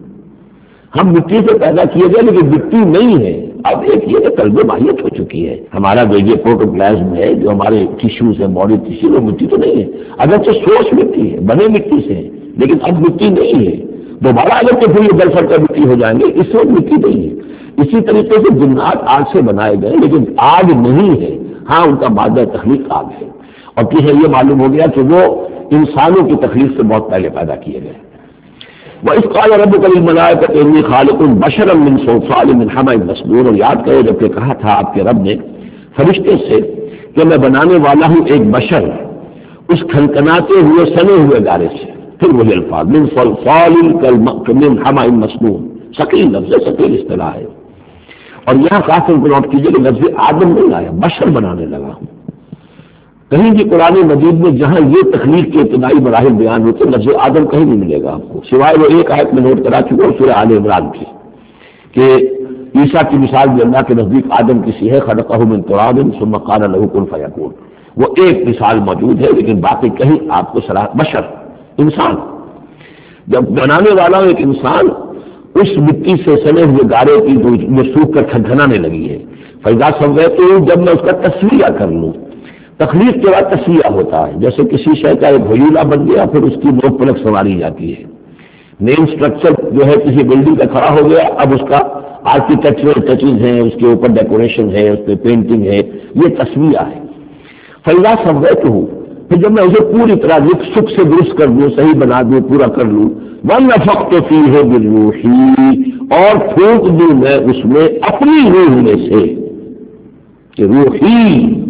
ہم مٹی سے پیدا کیے گئے لیکن مٹی نہیں ہے۔ اب ایک یہ کہ قلب ماہیت ہو چکی ہے، ہمارا جو یہ پروٹوپلازم ہے، جو ہمارے ٹیشوز ہیں، باڈی ٹیشو، وہ مٹی تو نہیں ہے، اگرچہ سورس مٹی ہے، بنے مٹی سے ہے، لیکن اب مٹی نہیں ہے۔ دوبارہ اگر تو پھر یہ گل سڑ کر مٹی ہو جائیں گے، اس وقت مٹی نہیں ہے۔ اسی طریقے سے جنات آگ سے بنائے گئے لیکن آگ نہیں ہے، ہاں ان کا مادہ تخلیق آگ ہے، اور پھر یہ معلوم ہو گیا کہ وہ انسانوں کی تخلیق سے بہت پہلے پیدا کیے گئے۔ وَإِذْ قَالَ رَبُّكَ لِلْمَلَائِكَةِ إِنِّي خَالِقٌ بَشَرًا مِّن صَلْصَالٍ مِّنْ حَمَإٍ مَّسْنُونٍ، اور یاد کرو جب کہ کہا تھا آپ کے رب نے فرشتے سے کہ میں بنانے والا ہوں ایک بشر اس کھنکناتے ہوئے سنے ہوئے گارے سے، پھر وہی الفاظ من صلصال من حمأ مسنون، ثقیل لفظ، ثقیل اصطلاح ہے۔ اور یہاں خاص طور پر نوٹ کیجیے کہ لفظ آدم نہیں آیا، بشر بنانے لگا ہوں۔ کہیں بھی قرآن مجید میں جہاں یہ تخلیق کے ابتدائی مراحل بیان ہوتے لفظ آدم کہیں نہیں ملے گا آپ کو، سوائے وہ ایک آیت میں نوٹ کرا چکا ہوں سورہ آل عمران کی، کہ عیسیٰ کی مثال بھی اللہ کے نزدیک آدم کی سی ہے، خلقہ من تراب ثم قال له کن فیکون، وہ ایک مثال موجود ہے، لیکن باقی کہیں آپ کو بشر انسان، جب بنانے والا ایک انسان اس مٹی سے سنے ہوئے گارے کی جو سوکھ کر کھنکھنانے لگی ہے، فیضا سویتہ، جب میں اس کا تسویہ کر لوں، تخلیق کے بعد تسویہ ہوتا ہے، جیسے کسی شے کا ایک ویولہ بن گیا پھر اس کی نوک پلک سنواری جاتی ہے، مین اسٹرکچر جو ہے کسی بلڈنگ کا کھڑا ہو گیا، اب اس کا آرکیٹیکچرل ٹچز ہیں، اس کے اوپر ڈیکوریشن ہے، اس پہ پینٹنگ ہے، یہ تسویہ ہے۔ فیضا سویتہ، پھر جب میں اسے پوری طرح سکھ سے درست کر دوں، صحیح بنا دوں، پورا کر لوں، وَنَفَخْتُ فِيهِ مِن رُوحِي، اور پھونک دوں میں اس میں اپنی روح میں سے، کہ روحی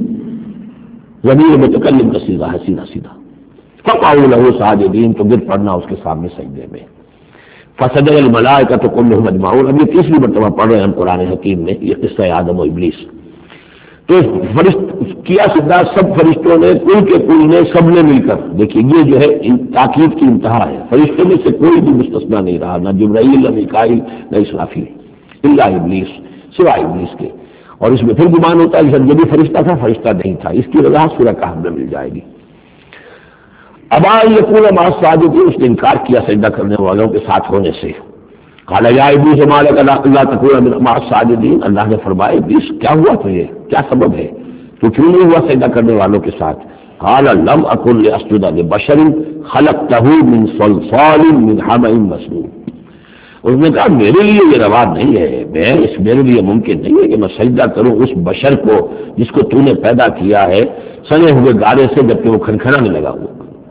ضمیر متکلم کا سیدھا ہے، سیدھا سیدھا، فقعوا له ساجدین، تو گر پڑنا اس کے سامنے سجدے میں، فسجد الملائکۃ کلھم اجمعون۔ اب یہ تیسری مرتبہ پڑھ رہے ہیں ہم قرآن حکیم میں یہ قصہ آدم و ابلیس، تو کیا سجدہ سب فرشتوں نے، کل کے کل نے، سب نے مل کر، دیکھیے یہ جو ہے تاکید کی انتہا ہے، فرشتوں میں سے کوئی بھی مستثنا نہیں رہا، نہ جبرائیل نہ میکائیل نہ اسرافیل، الا ابلیس، سوائے ابلیس کے۔ اور اس میں پھر گمان ہوتا ہے کہ یہ بھی فرشتہ تھا، فرشتہ نہیں تھا، اس کی وضاحت سورہ کہف میں مل جائے گی۔ ابا یکون مع الساجدین، اس نے انکار کیا سجدہ کرنے والوں کے ساتھ ہونے سے۔ قال یا ابلیس ما لک الا تکون مع الساجدین، اللہ نے فرمایا ابلیس کیا ہوا تجھے، کیا سبب ہے، تو کیوں نہیں ہوا سجدہ کرنے والوں کے ساتھ؟ قال لم اکن لاسجد لبشر خلقته من صلصال من حمأ مسنون، اس نے کہا میرے لیے یہ روا نہیں ہے، میرے لیے ممکن نہیں ہے کہ میں سجدہ کروں اس بشر کو جس کو تو نے پیدا کیا ہے سنے ہوئے گارے سے، جبکہ وہ کھنکھنانے لگا ہوا۔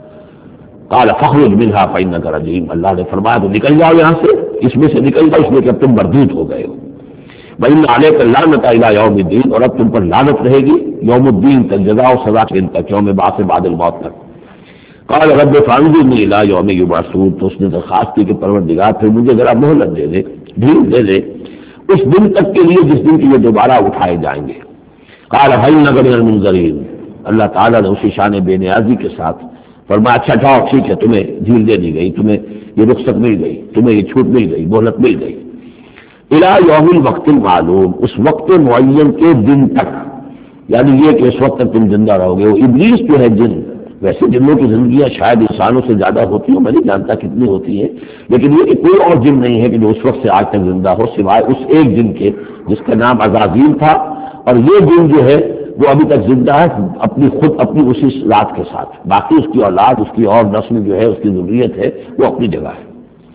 قال فاخرج منها فإنك رجيم، اللہ نے فرمایا تو نکل جاؤ یہاں سے، اس میں سے نکل جاؤ، اس میں کہ اب تم مردود ہو گئے ہو، وإن عليك اللعنة إلى يوم الدين، اور اب تم پر لعنت رہے گی یوم الدین تک، جزا و سزا کے دن تک، یوم بعث بعد الموت تک۔ قال رب فانظرني إلى يوم يبعثون، تو اس نے درخواست کی کہ پروردگار پھر مجھے ذرا مہلت دے دے، ڈھیل دے دے اس دن تک کے لیے جس دن کی یہ دوبارہ اٹھائے جائیں گے۔ قال فإنك من المنظرين، اللہ تعالیٰ نے اسی شان بے نیازی کے ساتھ فرمایا اچھا جاؤ ٹھیک ہے، تمہیں ڈھیل دے دی گئی، تمہیں یہ رخصت مل گئی، تمہیں یہ چھوٹ مل گئی، مہلت مل گئی۔ الی یوم الوقت المعلوم، اس وقت معین کے دن تک، یعنی یہ کہ اس وقت تک تم زندہ رہو گے۔ وہ ابلیس جو ہے جن، ویسے جنوں کی زندگیاں شاید انسانوں سے زیادہ ہوتی ہیں، میں نہیں جانتا کتنی ہوتی ہیں، لیکن یہ کہ کوئی اور جن نہیں ہے کہ جو اس وقت سے آج تک زندہ ہو سوائے اس ایک جن کے جس کا نام عزازیل تھا، اور یہ جن جو ہے وہ ابھی تک زندہ ہے اپنی اسی ذات کے ساتھ، باقی اس کی اولاد، اس کی اور نسل جو ہے، اس کی ذریت ہے، وہ اپنی جگہ ہے۔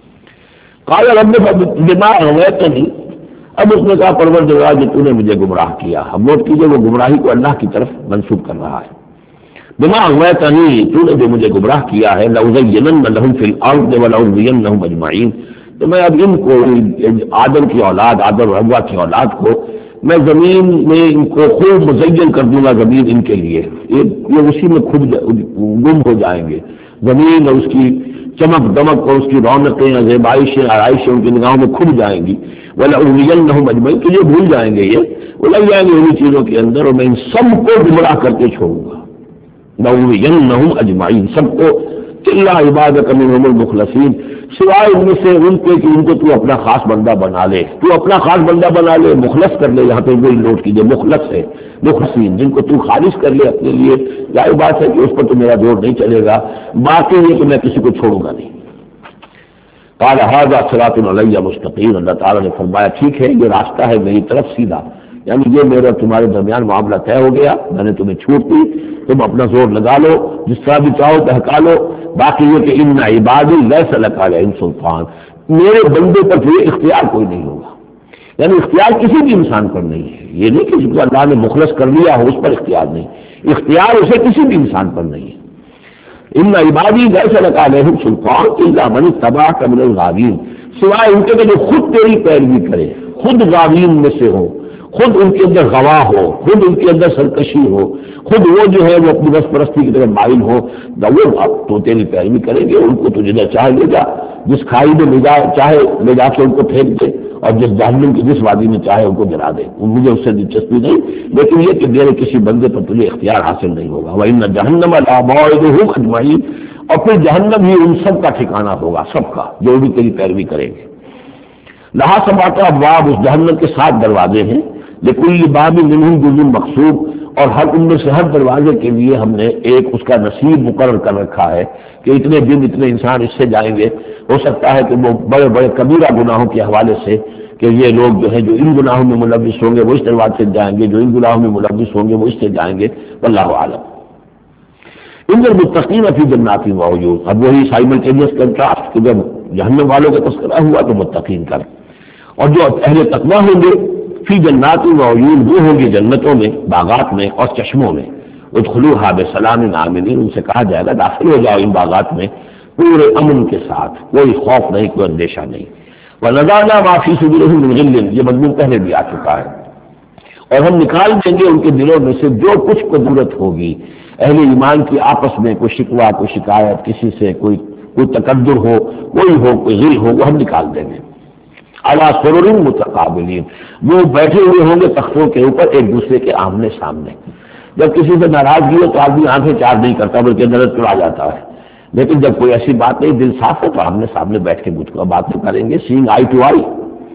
قال رب بما اغویتنی، اب اس نے کہا پروردگار جو تو نے مجھے گمراہ کیا، ہم نوٹ کیجیے وہ گمراہی کو اللہ کی طرف منسوب کر رہا ہے۔ بما اغویتنی، تو نے جو مجھے گمراہ کیا ہے، لأزینن لهم فی الارض ولأغوینہم اجمعین، تو میں اب ان کو، آدم کی اولاد، آدم اور حوا کی اولاد کو، میں زمین میں ان کو خوب مزین کر دوں گا، زمین ان کے لیے یہ اسی میں خود گم ہو جائیں گے، زمین اور اس کی چمک دمک اور اس کی رونقیں، زیبائشیں، آرائشیں ان کی نگاہوں میں کھل جائیں گی۔ وَلَأُغْوِيَنَّهُمْ أَجْمَعِينَ، تو یہ بھول جائیں گے، وہ لگ جائیں گے انہیں چیزوں کے اندر، اور میں ان سب کو گمراہ کر کے چھوڑوں گا۔ لَأُغْوِيَنَّهُمْ أَجْمَعِينَ، سب کو، إِلَّا عِبَادَكَ مِنْهُمُ الْمُخْلَصِينَ، سوائے ان میں سے ان کے کہ ان کو تو اپنا خاص بندہ بنا لے، تو اپنا خاص بندہ بنا لے، مخلص کر لے، یہاں پہ وہی نوٹ کیجیے مخلص ہے، مخلصین، جن کو تو خالص کر لے اپنے لیے، ظاہر بات ہے کہ اس پر تو میرا زور نہیں چلے گا، باقی یہ کہ میں کسی کو چھوڑوں گا نہیں۔ قال هذا صراط علی مستقیم، اللہ تعالیٰ نے فرمایا ٹھیک ہے یہ راستہ ہے میری طرف سیدھا، یعنی یہ میرا تمہارے درمیان معاملہ طے ہو گیا، میں نے تمہیں چھوٹ دی، تم اپنا زور لگا لو، جس طرح بھی چاہو بہکا لو، باقی یہ کہ ان عبادی لیس لک علیہم سلطان، میرے بندے پر پھر اختیار کوئی نہیں ہوگا، یعنی اختیار کسی بھی انسان پر نہیں ہے، یہ نہیں کہ جس کو اللہ نے مخلص کر لیا ہو اس پر اختیار نہیں، اختیار اسے کسی بھی انسان پر نہیں ہے۔ ان عبادی لیس لک علیہم سلطان الا من اتبعک من الغاوین، سوائے ان کے جو خود تیری پیروی کرے، خود غاوین میں سے ہو، خود ان کے اندر غوا ہو، خود ان کے اندر سرکشی ہو، خود وہ جو ہے وہ اپنی بس پرستی کی طرف مائل ہو، وہ اب تو تیری پیروی کریں گے، ان کو تو جدھر چاہے لے جا، جس کھائی میں چاہے لے جا کے ان کو پھینک دے، اور جس جہنم کی جس وادی میں چاہے ان کو جلا دے، مجھے اس سے دلچسپی نہیں، لیکن یہ کہ میرے کسی بندے پر تجھے اختیار حاصل نہیں ہوگا۔ وَإِنَّ جَهَنَّمَ لَمَوْعِدُهُمْ أَجْمَعِينَ، اور پھر جہنم ہی ان سب کا ٹھکانہ ہوگا، سب کا جو بھی تیری پیروی کریں گے۔ لہا سبعۃ ابواب، اس جہنم کے 7 دروازے ہیں، لِكُلِّ بَابٍ مِنْهُمْ جُزْءٌ مَقْسُومٌ، اور ہر ان میں سے ہر دروازے کے لیے ہم نے ایک اس کا نصیب مقرر کر رکھا ہے کہ اتنے دن اتنے انسان اس سے جائیں گے۔ ہو سکتا ہے کہ وہ بڑے بڑے کبیرہ گناہوں کے حوالے سے کہ یہ لوگ جو ہیں جو ان گناہوں میں ملوث ہوں گے وہ اس دروازے سے جائیں گے، جو ان گناہوں میں ملوث ہوں گے وہ اس سے جائیں گے، واللہ اعلم۔ ان المتقین فی جنات وعیون، اب وہی سائملٹینیس کنٹراسٹ کہ جب جہنم والوں کا تذکرہ ہوا تو متقین کا، اور جو اہل تقویٰ ہوں گے فی جنات وعیون، وہ ہوں گے جنتوں میں، باغات میں اور چشموں میں، ادخلوها بسلام آمنین، ان سے کہا جائے گا داخل ہو جاؤ ان باغات میں پورے امن کے ساتھ، کوئی خوف نہیں، کوئی اندیشہ نہیں۔ وَنَزَعْنَا مَا فِي صُدُورِهِم مِّن غِلٍّ، یہ مضمون پہلے بھی آ چکا ہے، اور ہم نکال دیں گے ان کے دلوں میں سے جو کچھ قدرت ہوگی، اہل ایمان کی آپس میں کوئی شکوہ، کوئی شکایت، کسی سے کوئی تکبر ہو، کوئی غل ہو، وہ ہم نکال دیں گے۔ عَلَىٰ سُرُرٍ مُتَقَابِلِينَ، وہ بیٹھے ہوئے ہوں گے تختوں کے اوپر ایک دوسرے کے آمنے سامنے۔ جب کسی سے ناراضگی ہو تو آدمی آنکھیں چار نہیں کرتا بلکہ نظر چڑھا جاتا ہے، لیکن جب کوئی ایسی بات نہیں، دل صاف ہے، تو آمنے سامنے بیٹھ کے مجھ کو بات کریں گے، سینگ آئی ٹو آئی۔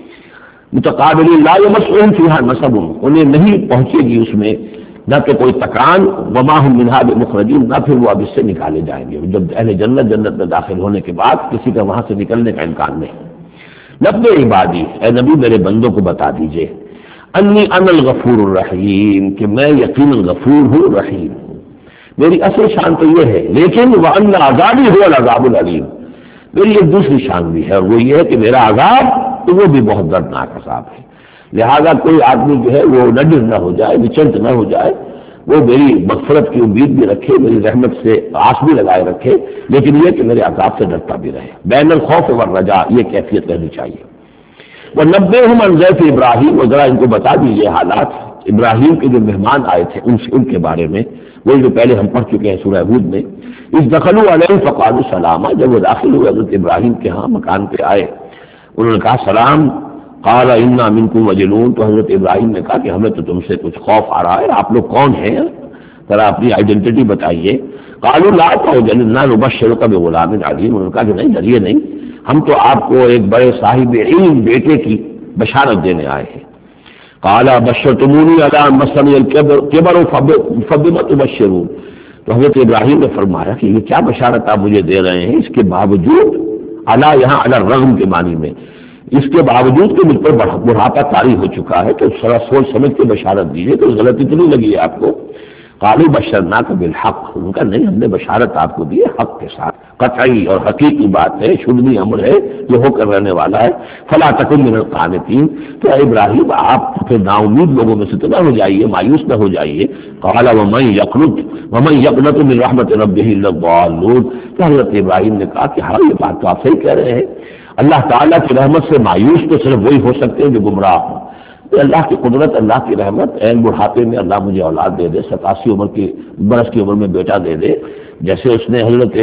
متقابلین لا یمسهم فیہا نصب، انہیں نہیں پہنچے گی اس میں نہ کہ کوئی تکان، وما هم منہا بمخرجین، نہ پھر وہ اب اس سے نکالے جائیں گے۔ جب اہل جنت میں داخل ہونے کے بعد کسی کا وہاں سے نکلنے کا امکان نہیں۔ نبئ عبادی، اے نبی میرے بندوں کو بتا دیجئے، انی انا الغفور الرحیم، کہ میں یقیناً غفور ہوں، رحیم ہوں۔ میری اصل شان تو یہ ہے، لیکن وان عذابی هو العذاب العلیم، میری ایک دوسری شان بھی ہے، اور وہ یہ ہے کہ میرا عذاب تو وہ بھی بہت دردناک عذاب ہے۔ لہذا کوئی آدمی جو ہے وہ نڈر نہ ہو جائے، وچنت نہ ہو جائے، وہ میری مغفرت کی امید بھی رکھے، میری رحمت سے آس بھی لگائے رکھے، لیکن یہ کہ میرے عذاب سے ڈرتا بھی رہے۔ بین الخوف والرجاء، یہ کیفیت رہنی چاہیے۔ وَنَبِّئْهُمْ عَنْ ضَيْفِ ابراہیم، اور ذرا ان کو بتا دیجیے حالات ابراہیم کے جو مہمان آئے تھے ان کے بارے میں، وہ جو پہلے ہم پڑھ چکے ہیں سورہ ہود میں۔ اذ دخلوا علیہ فقالوا سلاما، جب وہ داخل ہوئے حضرت ابراہیم کے ہاں مکان پہ آئے، انہوں نے کہا سلام۔ قال انا منکم وجلون، تو حضرت ابراہیم نے کہا کہ ہمیں تو تم سے کچھ خوف آ رہا ہے، آپ لوگ کون ہیں، ذرا اپنی آئیڈینٹی بتائیے۔ قالوا لا توجل انا نبشرک بغلام علیم، انہوں نے کہا کہ نہیں ڈریے نہیں، ہم تو آپ کو ایک بڑے صاحب علم بیٹے کی بشارت دینے آئے ہیں۔ قال بشرتمونی علی ان مسنی الکبر فبم تبشرون، تو حضرت ابراہیم نے فرمایا کہ یہ کیا بشارت آپ مجھے دے رہے ہیں، اس کے باوجود، علی یہاں علی الرغم کے معنی میں، اس کے باوجود کہ مجھ پر بڑھاپا طاری ہو چکا ہے، تو ذرا سوچ سمجھ کے بشارت دیجیے، تو غلطی تو نہیں لگی ہے آپ کو۔ قالوا بشرناک بالحق، ان کا نہیں، ہم نے بشارت آپ کو دی ہے حق کے ساتھ، قطعی اور حقیقی بات ہے، شدنی امر ہے، یہ ہو کر رہنے والا ہے۔ فلا تکن من القانتین، تو اے ابراہیم آپ پھر نا امید لوگوں میں سے تو نہ ہو جائیے، مایوس نہ ہو جائیے۔ قال ومن یقنط من رحمت ربہ الا الضالون، تو حضرت ابراہیم نے کہا کہ ہاں یہ بات تو آپ صحیح کہہ رہے ہیں، اللہ تعالیٰ کی رحمت سے مایوس تو صرف وہی ہو سکتے ہیں جو گمراہ ہوں۔ اللہ کی قدرت، اللہ کی رحمت، عین بڑھاپے میں اللہ مجھے اولاد دے دے، 87 برس کی عمر میں بیٹا دے دے، جیسے اس نے حضرت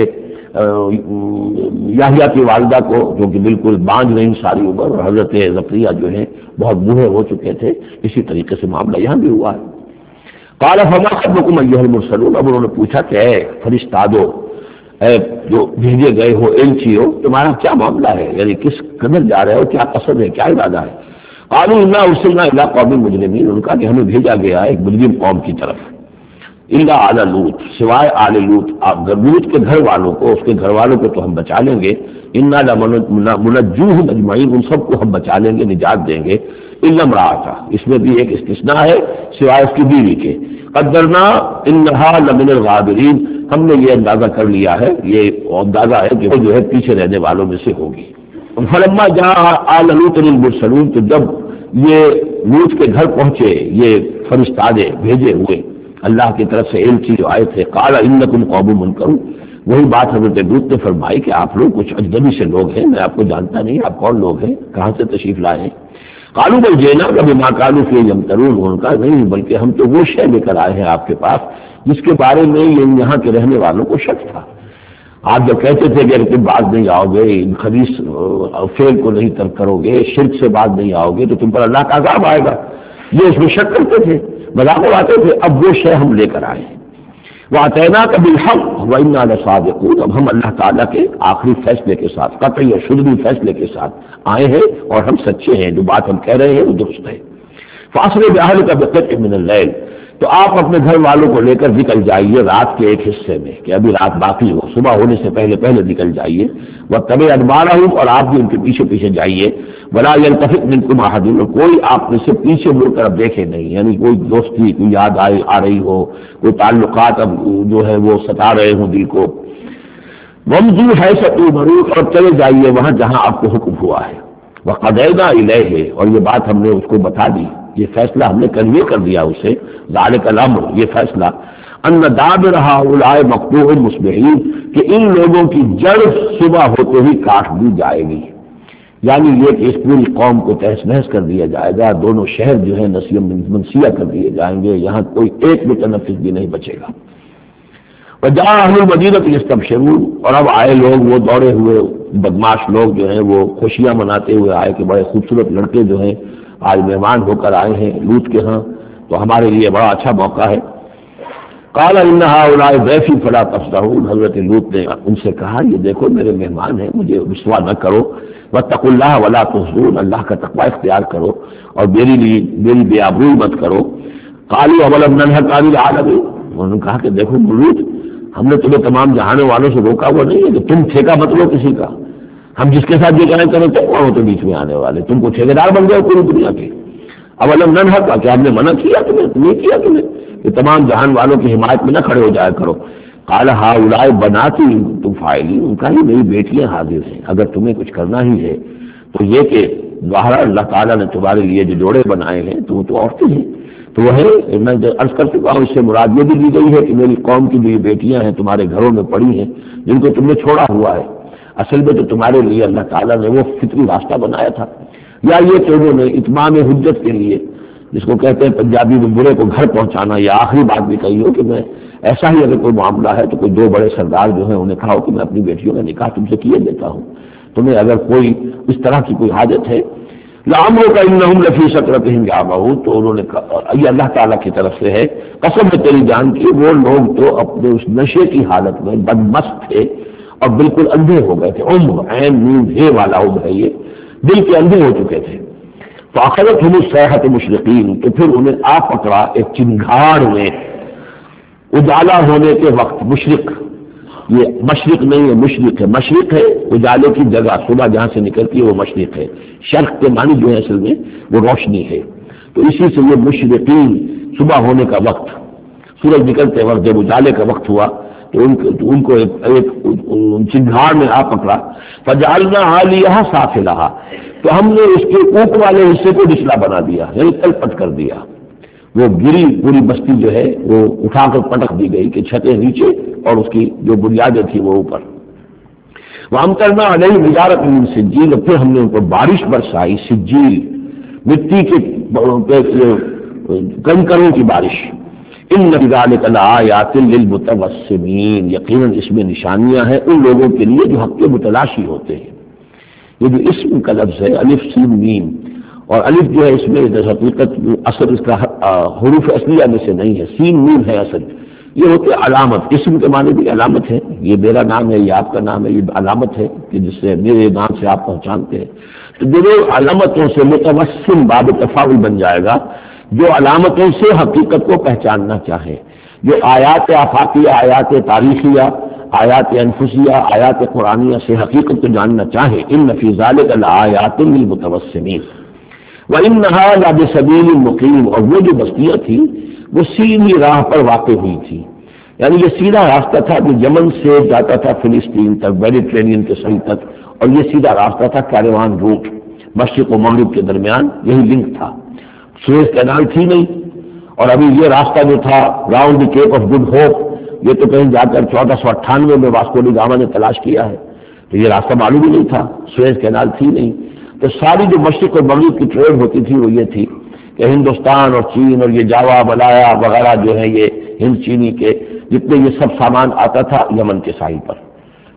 یحییٰ کی والدہ کو جو کہ بالکل بانجھ رہی ساری عمر، اور حضرت زکریا جو ہیں بہت بوڑھے ہو چکے تھے، اسی طریقے سے معاملہ یہاں بھی ہوا ہے۔ قال فما خطبکم ایھا المرسلون، اب انہوں نے پوچھا کہ اے فرشتادو، اے جو بھیجے گئے ہو، ایلچی ہو، تمہارا کیا معاملہ ہے، یعنی کس قدر جا رہے ہو، کیا قصد ہے، کیا ارادہ ہے۔ قالوا انا ارسلنا الى قوم مجرمین، ان کا کہ ہمیں بھیجا گیا ہے ایک مجرم قوم کی طرف، الا آل لوط، سوائے آل لوط، لوط کے گھر والوں کو، اس کے گھر والوں کو تو ہم بچا لیں گے، انا لمنجوہم اجمعین، ان سب کو ہم بچا لیں گے، نجات دیں گے، الا امرأتہ، اس میں بھی ایک استثناء ہے سوائے اس کی بیوی کے، قدرنا انہا لمن الغابرین، ہم نے یہ اندازہ کر لیا ہے، یہ اندازہ ہے کہ وہ جو ہے پیچھے رہنے والوں میں سے ہوگی۔ فلما جاء آل لوط المرسلون، تو جب یہ لوط کے گھر پہنچے یہ فرشتادے بھیجے ہوئے اللہ کی طرف سے ایلچی جو آئے تھے، قال انکم قوم منکرون، وہی بات حضرت لوط نے فرمائی کہ آپ لوگ کچھ اجنبی سے لوگ ہیں، میں آپ کو جانتا نہیں، آپ کون لوگ ہیں، کہاں سے تشریف لائے ہیں۔ قالوا بل جئناک بما كانوا فيه يمترون، ان کا نہیں بلکہ ہم تو وہ شے لے کر آئے ہیں آپ کے پاس جس کے بارے میں یہاں کے رہنے والوں کو شک تھا۔ آپ جب کہتے تھے کہ اگر تم باز نہیں آؤ گے، ان خبیث فعل کو نہیں ترک کرو گے، شرک سے باز نہیں آؤ گے تو تم پر اللہ کا عذاب آئے گا، یہ اس میں شک کرتے تھے، مذاق اڑاتے تھے. اب وہ شے ہم لے کر آئے ہیں. وَأَتَيْنَاكَ بِالْحَقِّ وَإِنَّا لَصَادِقُونَ. اب ہم اللہ تعالیٰ کے آخری فیصلے کے ساتھ، قطعی اور شدنی فیصلے کے ساتھ آئے ہیں اور ہم سچے ہیں، جو بات ہم کہہ رہے ہیں وہ درست ہے. فَأَسْرِ بِأَهْلِكَ بِقِطْعٍ مِّنَ اللَّيْلِ. تو آپ اپنے گھر والوں کو لے کر نکل جائیے رات کے ایک حصے میں، کہ ابھی رات باقی ہو، صبح ہونے سے پہلے پہلے نکل جائیے. وَاتَّبِعْ أَدْبَارَهُمْ. اور آپ بھی ان کے پیچھے پیچھے جائیے. وَلَا يَلْتَفِتْ مِنكُمْ أَحَدٌ. کوئی آپ میں سے پیچھے مڑ کر اب دیکھے نہیں، یعنی کوئی دوستی، کوئی یاد آ رہی ہو، کوئی تعلقات اب جو ہے وہ ستا رہے ہوں دل کو. وَامْضُوا حَيْثَ تُؤْمَرُونَ. اور چلے جائیے وہاں جہاں آپ کو حکم ہوا ہے. وَقَضَيْنَا إِلَيْهِ. اور یہ بات ہم نے اس کو بتا دی، یہ فیصلہ ہم نے کنوے کر دیا اسے، ذالک الامر، یہ فیصلہ، ان دابر ہؤلاء مقطوع مصبحین، کہ ان لوگوں کی جڑ صبح ہوتے ہی کاٹ دی جائے گی. یعنی یہ کہ اس پوری قوم کو تہس نہس کر دیا جائے گا، دونوں شہر جو ہیں نسیہ منسیہ کر دیے جائیں گے، یہاں کوئی ایک متنفس بھی نہیں بچے گا. وجاء اہل المدینہ یستبشرون. اور اب آئے لوگ، وہ دوڑے ہوئے بدماش لوگ جو ہیں وہ خوشیاں مناتے ہوئے آئے کہ بڑے خوبصورت لڑکے جو ہیں آج مہمان ہو کر آئے ہیں لوط کے ہاں، تو ہمارے لیے بڑا اچھا موقع ہے. قال ان هؤلاء ضيفي فلا تفضحون. حضرت لوط نے ان سے کہا یہ دیکھو میرے مہمان ہیں، مجھے رسوا نہ کرو. واتقوا الله ولا تخزون. اللہ کا تقوی اختیار کرو اور میری بے آبروئی مت کرو. قالوا اولم ننهك عن العالمين. انہوں نے کہا کہ دیکھو لوط، ہم نے تمہیں تمام جہانوں والوں سے روکا ہوا نہیں ہے کہ تم ٹھیکہ مت لو کسی کا. ہم جس کے ساتھ یہ کہیں کریں تو کون ہوتے بیچ میں آنے والے، تم کو ٹھیکیدار بن گئے پوری دنیا کے. اب اولم ننهك، کیا ہم نے منع کیا تمہیں، نہیں کیا تمہیں کہ تمام جہان والوں کی حمایت میں نہ کھڑے ہو جایا کرو. قال هؤلاء بناتی تم فاعلین. ان کا ہی میری بیٹیاں حاضر ہیں، اگر تمہیں کچھ کرنا ہی ہے تو یہ کہ ظاہر اللہ تعالیٰ نے تمہارے لیے جو جوڑے بنائے ہیں تو وہ تو عورتیں ہیں. تو وہ ہے، میں عرض کر چکا ہوں، اس سے مراد یہ بھی لی گئی ہے کہ میری قوم کی جو یہ بیٹیاں ہیں تمہارے گھروں میں پڑی ہیں جن کو تم نے چھوڑا ہوا ہے، اصل میں تو تمہارے لیے اللہ تعالیٰ نے وہ فطری راستہ بنایا تھا. یا یہ کہ انہوں نے اتمام حجت کے لیے، جس کو کہتے ہیں پنجابی میں برے کو گھر پہنچانا، یا آخری بات بھی کہی ہو کہ میں ایسا ہی اگر کوئی معاملہ ہے تو کوئی دو بڑے سردار جو ہیں انہیں کہا ہو کہ میں اپنی بیٹیوں کا نکاح تم سے کیے دیتا ہوں، تمہیں اگر کوئی اس طرح کی کوئی حاجت ہے. لعمرک انہم لفی سکرتہم یعمہون. تو انہوں نے کہا، یہ اللہ تعالیٰ کی طرف سے ہے، قسم ہے تیری جان کی، وہ لوگ تو اپنے اس نشے کی حالت میں بدمست تھے اور بالکل اندھے ہو گئے تھے. عمر، عین نون ہے والا عمر ہے، یہ دل کے اندھے ہو چکے تھے. فاخذتہم الصیحۃ مشرقین. تو پھر انہیں آ پکڑا ایک چنگھاڑ میں اجالا ہونے کے وقت. مشرق، یہ مشرق نہیں ہے مشرق ہے. مشرق ہے اجالے کی جگہ، صبح جہاں سے نکلتی ہے وہ مشرق ہے. شرق کے معنی جو ہے اصل میں وہ روشنی ہے. تو اسی سے یہ مشرقین، صبح ہونے کا وقت، سورج نکلتے وقت جب اجالے کا وقت ہوا تو ان کو ایک چنگھاڑ میں آ پکڑا. فجعلنا عالیہا سافلہا. تو ہم نے اس کے اوپر والے حصے کو نچلا بنا دیا، یعنی تل پٹ کر دیا. وہ گری پوری بستی جو ہے وہ اٹھا کر پٹک دی گئی کہ چھتیں نیچے اور اس کی جو بنیادیں تھی وہ اوپر. وَأَمْطَرْنَا عَلَيْهِمْ حِجَارَةً مِّن سِجِّيلٍ. اور پھر ہم نے ان پر بارش برسائی، سجیل، مٹی کے کنکروں کی بارش. ان فی ذلک لآیات للمتوسمین. یقیناً اس میں نشانیاں ہیں ان لوگوں کے لیے جو حق کے متلاشی ہوتے ہیں. یہ جو اسم کا لفظ ہے الف سین میم، اور الف جو ہے اس میں حقیقت اصل اس کا حروف اصلیہ میں سے نہیں ہے، سین میم ہے اصل. یہ ہوتے علامت، اسم کے معنی بھی علامت ہے. یہ میرا نام ہے، یہ آپ کا نام ہے، یہ علامت ہے کہ جس سے میرے نام سے آپ پہچانتے ہیں. تو دونوں علامتوں سے متوسم باب تفاعل بن جائے گا، جو علامتوں سے حقیقت کو پہچاننا چاہے، جو آیات آفاقیہ، آیات تاریخیہ، آیات انفسیہ، آیات قرآنیہ سے حقیقت کو جاننا چاہے. ان فی ذلک لآیات للمتوسمین. وَإِنَّهَا لَبِسَبِيلٍ مُقِيمٍ. اور وہ جو بستیاں تھیں وہ سیدھی راہ پر واقع ہوئی تھی، یعنی یہ سیدھا راستہ تھا جو یمن سے جاتا تھا فلسطین تک، میڈیٹرینین کے صحیح تک، اور یہ سیدھا راستہ تھا کیروان روٹ، مشرق و مغرب کے درمیان یہی لنک تھا. سویز کینال تھی نہیں، اور ابھی یہ راستہ جو تھا round the Cape of Good Hope, یہ تو کہیں جا کر 1498 میں واسکو ڈی گاما نے تلاش کیا ہے. تو یہ راستہ معلوم ہی نہیں تھا، سویز کینال تھی نہیں. تو ساری جو مشرق اور مغرب کی ٹریڈ ہوتی تھی وہ یہ تھی کہ ہندوستان اور چین اور یہ جاوا ملایا وغیرہ جو ہے یہ ہند چینی کے جتنے یہ سب سامان آتا تھا یمن کے ساحل پر.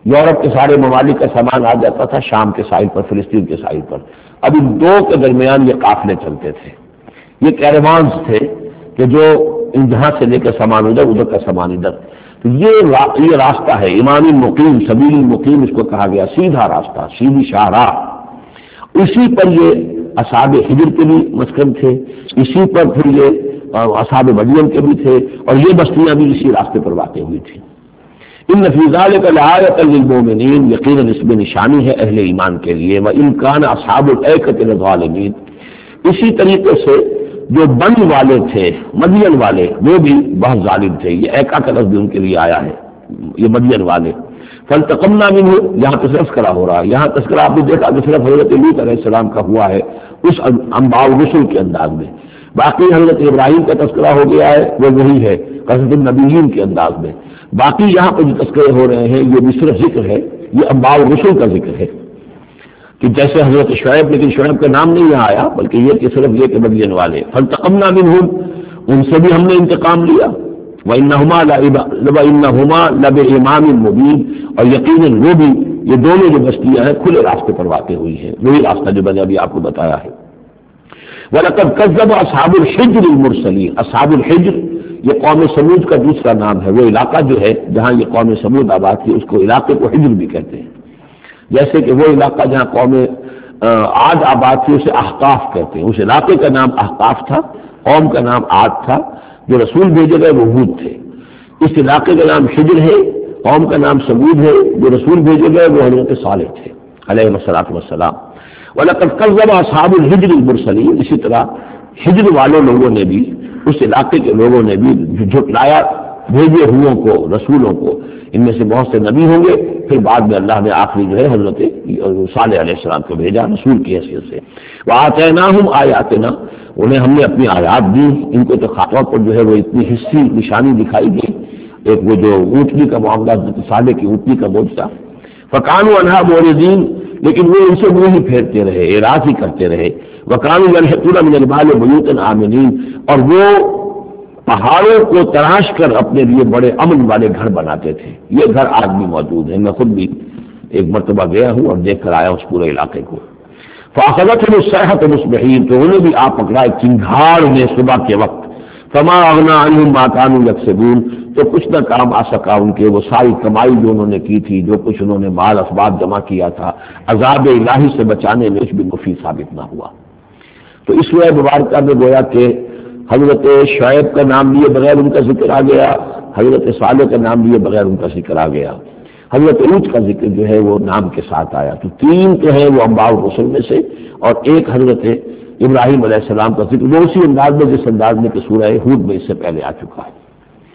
یورپ کے سارے ممالک کا سامان آ جاتا تھا شام کے ساحل پر، فلسطین کے ساحل پر. اب ان دو کے درمیان یہ قافلے چلتے تھے، یہ کیروانز تھے کہ جو جہاں سے لے کر سامان ادھر، ادھر کا سامان ادھر. تو یہ راستہ ہے امام مقیم، سبیل مقیم اس کو کہا گیا، سیدھا راستہ، سیدھی شاہراہ. اسی پر یہ اصحاب حجر کے بھی مسکن تھے، اسی پر پھر یہ اصحاب مدین کے بھی تھے، اور یہ بستیاں بھی اسی راستے پر واقع ہوئی تھیں. ان فی ذلک لآیۃ للمؤمنین، یقیناً اس میں نشانی ہے اہل ایمان کے لیے. وان کان اصحاب الایکۃ لظالمین، اسی طریقے سے جو بن والے تھے مدین والے وہ بھی بہت ظالم تھے. یہ ایکا کا لفظ ان کے لیے آیا ہے، یہ مدین والے. فالتقمنا منہ، یہاں تو تذکرہ ہو رہا ہے، یہاں تذکرہ آپ نے دیکھا کہ صرف حضرت لوط علیہ السلام کا ہوا ہے اس انباء الرسل کے انداز میں. باقی حضرت ابراہیم کا تذکرہ ہو گیا ہے، وہ وہی ہے قصص النبیین کے انداز میں. باقی یہاں پہ جو تذکرے ہو رہے ہیں یہ بھی صرف ذکر ہے، یہ انباء الرسل کا ذکر ہے کہ جیسے حضرت شعیب، لیکن شعیب کا نام نہیں یہاں آیا بلکہ یہ کہ صرف یہ کہ مدین والے. فانتقمنا منہم، ان سے بھی ہم نے انتقام لیا. وَإِنَّهُمَا لَبِإِمَامٍ مُبِينٍ، اور یقیناً وہ بھی، یہ دونوں جو بستیاں ہیں کھلے راستے پر واقع ہوئی ہیں، وہی راستہ جو میں نے ابھی آپ کو بتایا ہے. وَلَقَدْ كَذَّبَ أَصْحَابُ الْحِجْرِ الْمُرْسَلِينَ، اصحاب الحجر یہ قوم سمود کا دوسرا نام ہے. وہ علاقہ جو ہے جہاں یہ قوم سمود آباد تھی اس کو علاقے کو حجر بھی کہتے ہیں. جیسے کہ وہ علاقہ جہاں قوم عاد آباد تھی اسے احقاف کہتے ہیں. اس علاقے کا نام احقاف تھا، قوم کا نام عاد تھا، جو رسول بھیجے گئے وہ ہود تھے. اس علاقے کا نام حجر ہے، قوم کا نام سمود ہے، جو رسول بھیجے گئے وہ حضرت صالح تھے علیہ الصلوۃ والسلام. وَلَقَدْ كَذَّبَ أَصْحَابُ الْحِجْرِ الْمُرْسَلِينَ، اسی طرح حجر والوں لوگوں نے بھی، اس علاقے کے لوگوں نے بھی جھٹلایا بھیجے ہوئوں کو، رسولوں کو. ان میں سے بہت سے نبی ہوں گے، پھر بعد میں اللہ نے آخری جو ہے حضرت صالح علیہ السلام کو بھیجا رسول کی حیثیت سے. وَآتَيْنَاهُمْ آیَاتِنَا، انہیں ہم نے اپنی آیات دی. ان کو تو خاص طور پر جو ہے وہ اتنی حصی نشانی دکھائی گئی. ایک وہ جو اونٹنی کا معاملہ حضرت صالح کی اونٹنی کا معجزہ، فَكَانُوا عَنْهَا مُعْرِضِينَ، لیکن وہ ان سے منہ ہی پھیرتے رہے، اعراض ہی کرتے رہے. وَكَانُوا يَنْحِتُونَ مِنَ الْجِبَالِ بُيُوتًا آمِنِينَ، اور وہ پہاڑوں کو تراش کر اپنے لیے بڑے امن والے گھر بناتے تھے. یہ گھر آج بھی موجود ہیں، میں خود بھی ایک مرتبہ گیا ہوں اور دیکھ کر آیا اس پورے علاقے کو. فَأَخَذَتْهُمُ الصَّيْحَةُ مُصْبِحِينَ، تو انہیں بھی آپ پکڑا ایک چنگھاڑ نے صبح کے وقت. فَمَا أَغْنَىٰ عَنْهُمْ مَا كَانُوا يَكْسِبُونَ، تو کچھ نہ کام آ سکا ان کے وہ ساری کمائی جو انہوں نے کی تھی، جو کچھ انہوں نے مال اسباب جمع کیا تھا، عذاب الہی سے بچانے میں کچھ بھی مفید ثابت نہ ہوا. تو اس سورہ مبارکہ میں گویا کہ حضرت شعیب کا نام لیے بغیر ان کا ذکر آ گیا، حضرت صالح کا نام لیے بغیر ان کا ذکر آ گیا، حضرت لوط کا ذکر جو ہے وہ نام کے ساتھ آیا. تو تین تو ہے وہ انباء الرسل میں سے، اور ایک حضرت ابراہیم علیہ السلام کا ذکر، وہ اسی انداز میں جس انداز میں کہ سورہ ہود میں اس سے پہلے آ چکا ہے.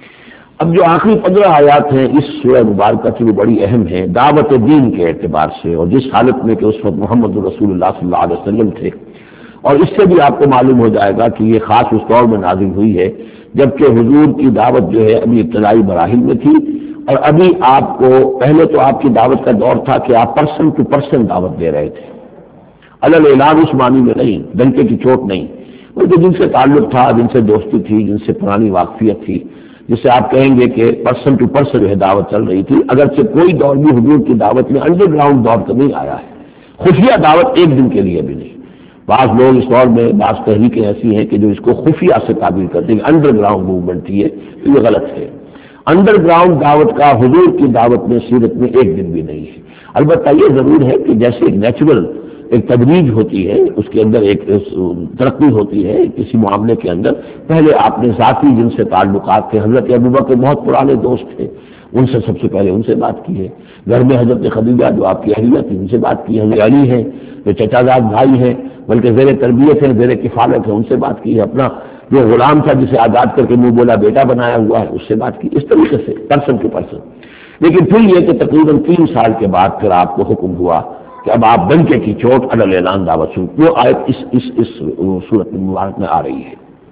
اب جو آخری 15 آیات ہیں اس سورہ مبارکہ کی وہ بڑی اہم ہیں دعوت دین کے اعتبار سے، اور جس حالت میں کہ اس وقت محمد رسول اللہ صلی اللہ علیہ وسلم تھے. اور اس سے بھی آپ کو معلوم ہو جائے گا کہ یہ خاص اس دور میں نازل ہوئی ہے جبکہ حضور کی دعوت جو ہے ابھی ابتدائی مراحل میں تھی، اور ابھی آپ کو پہلے تو آپ کی دعوت کا دور تھا کہ آپ پرسن ٹو پرسن دعوت دے رہے تھے، الل اعلان اس معنی میں نہیں، ڈنکے کی چوٹ نہیں، بلکہ جن سے تعلق تھا، جن سے دوستی تھی، جن سے پرانی واقفیت تھی، جس سے آپ کہیں گے کہ پرسن ٹو پرسن جو ہے دعوت چل رہی تھی. اگرچہ کوئی دور بھی حضور کی دعوت میں انڈر گراؤنڈ دور تو نہیں آیا ہے، خفیہ دعوت ایک دن کے لیے بھی نہیں. بعض لوگ اس دور میں بعض تحریکیں ایسی ہیں کہ جو اس کو خفیہ سے تعبیر کرتے ہیں، انڈر گراؤنڈ موومنٹ تھی ہے، تو یہ غلط ہے. انڈر گراؤنڈ دعوت کا حضور کی دعوت میں سیرت میں ایک دن بھی نہیں ہے. البتہ یہ ضرور ہے کہ جیسے ایک نیچرل ایک تدریج ہوتی ہے، اس کے اندر ایک ترقی ہوتی ہے کسی معاملے کے اندر. پہلے آپ نے ذاتی جن سے تعلقات تھے، حضرت ابوبکر بہت پرانے دوست تھے، ان سے سب سے پہلے ان سے بات کی ہے. گھر میں حضرت خدیجہ جو آپ کی اہلیہ تھی ان سے بات کی ہے. حضرت علی ہیں جو چچا زاد بھائی ہیں بلکہ زیر تربیت ہے، زیر کفالت ہے، ان سے بات کی ہے. اپنا جو غلام تھا جسے آزاد کر کے منہ بولا بیٹا بنایا ہوا ہے اس سے بات کی. اس طریقے سے پرسن ٹو پرسن. لیکن پھر یہ کہ تقریباً 3 سال کے بعد پھر آپ کو حکم ہوا کہ اب آپ ڈنکے کی چوٹ علی اعلان دعوت شروع. وہ آیت اس صورت مبارک میں آ رہی ہے.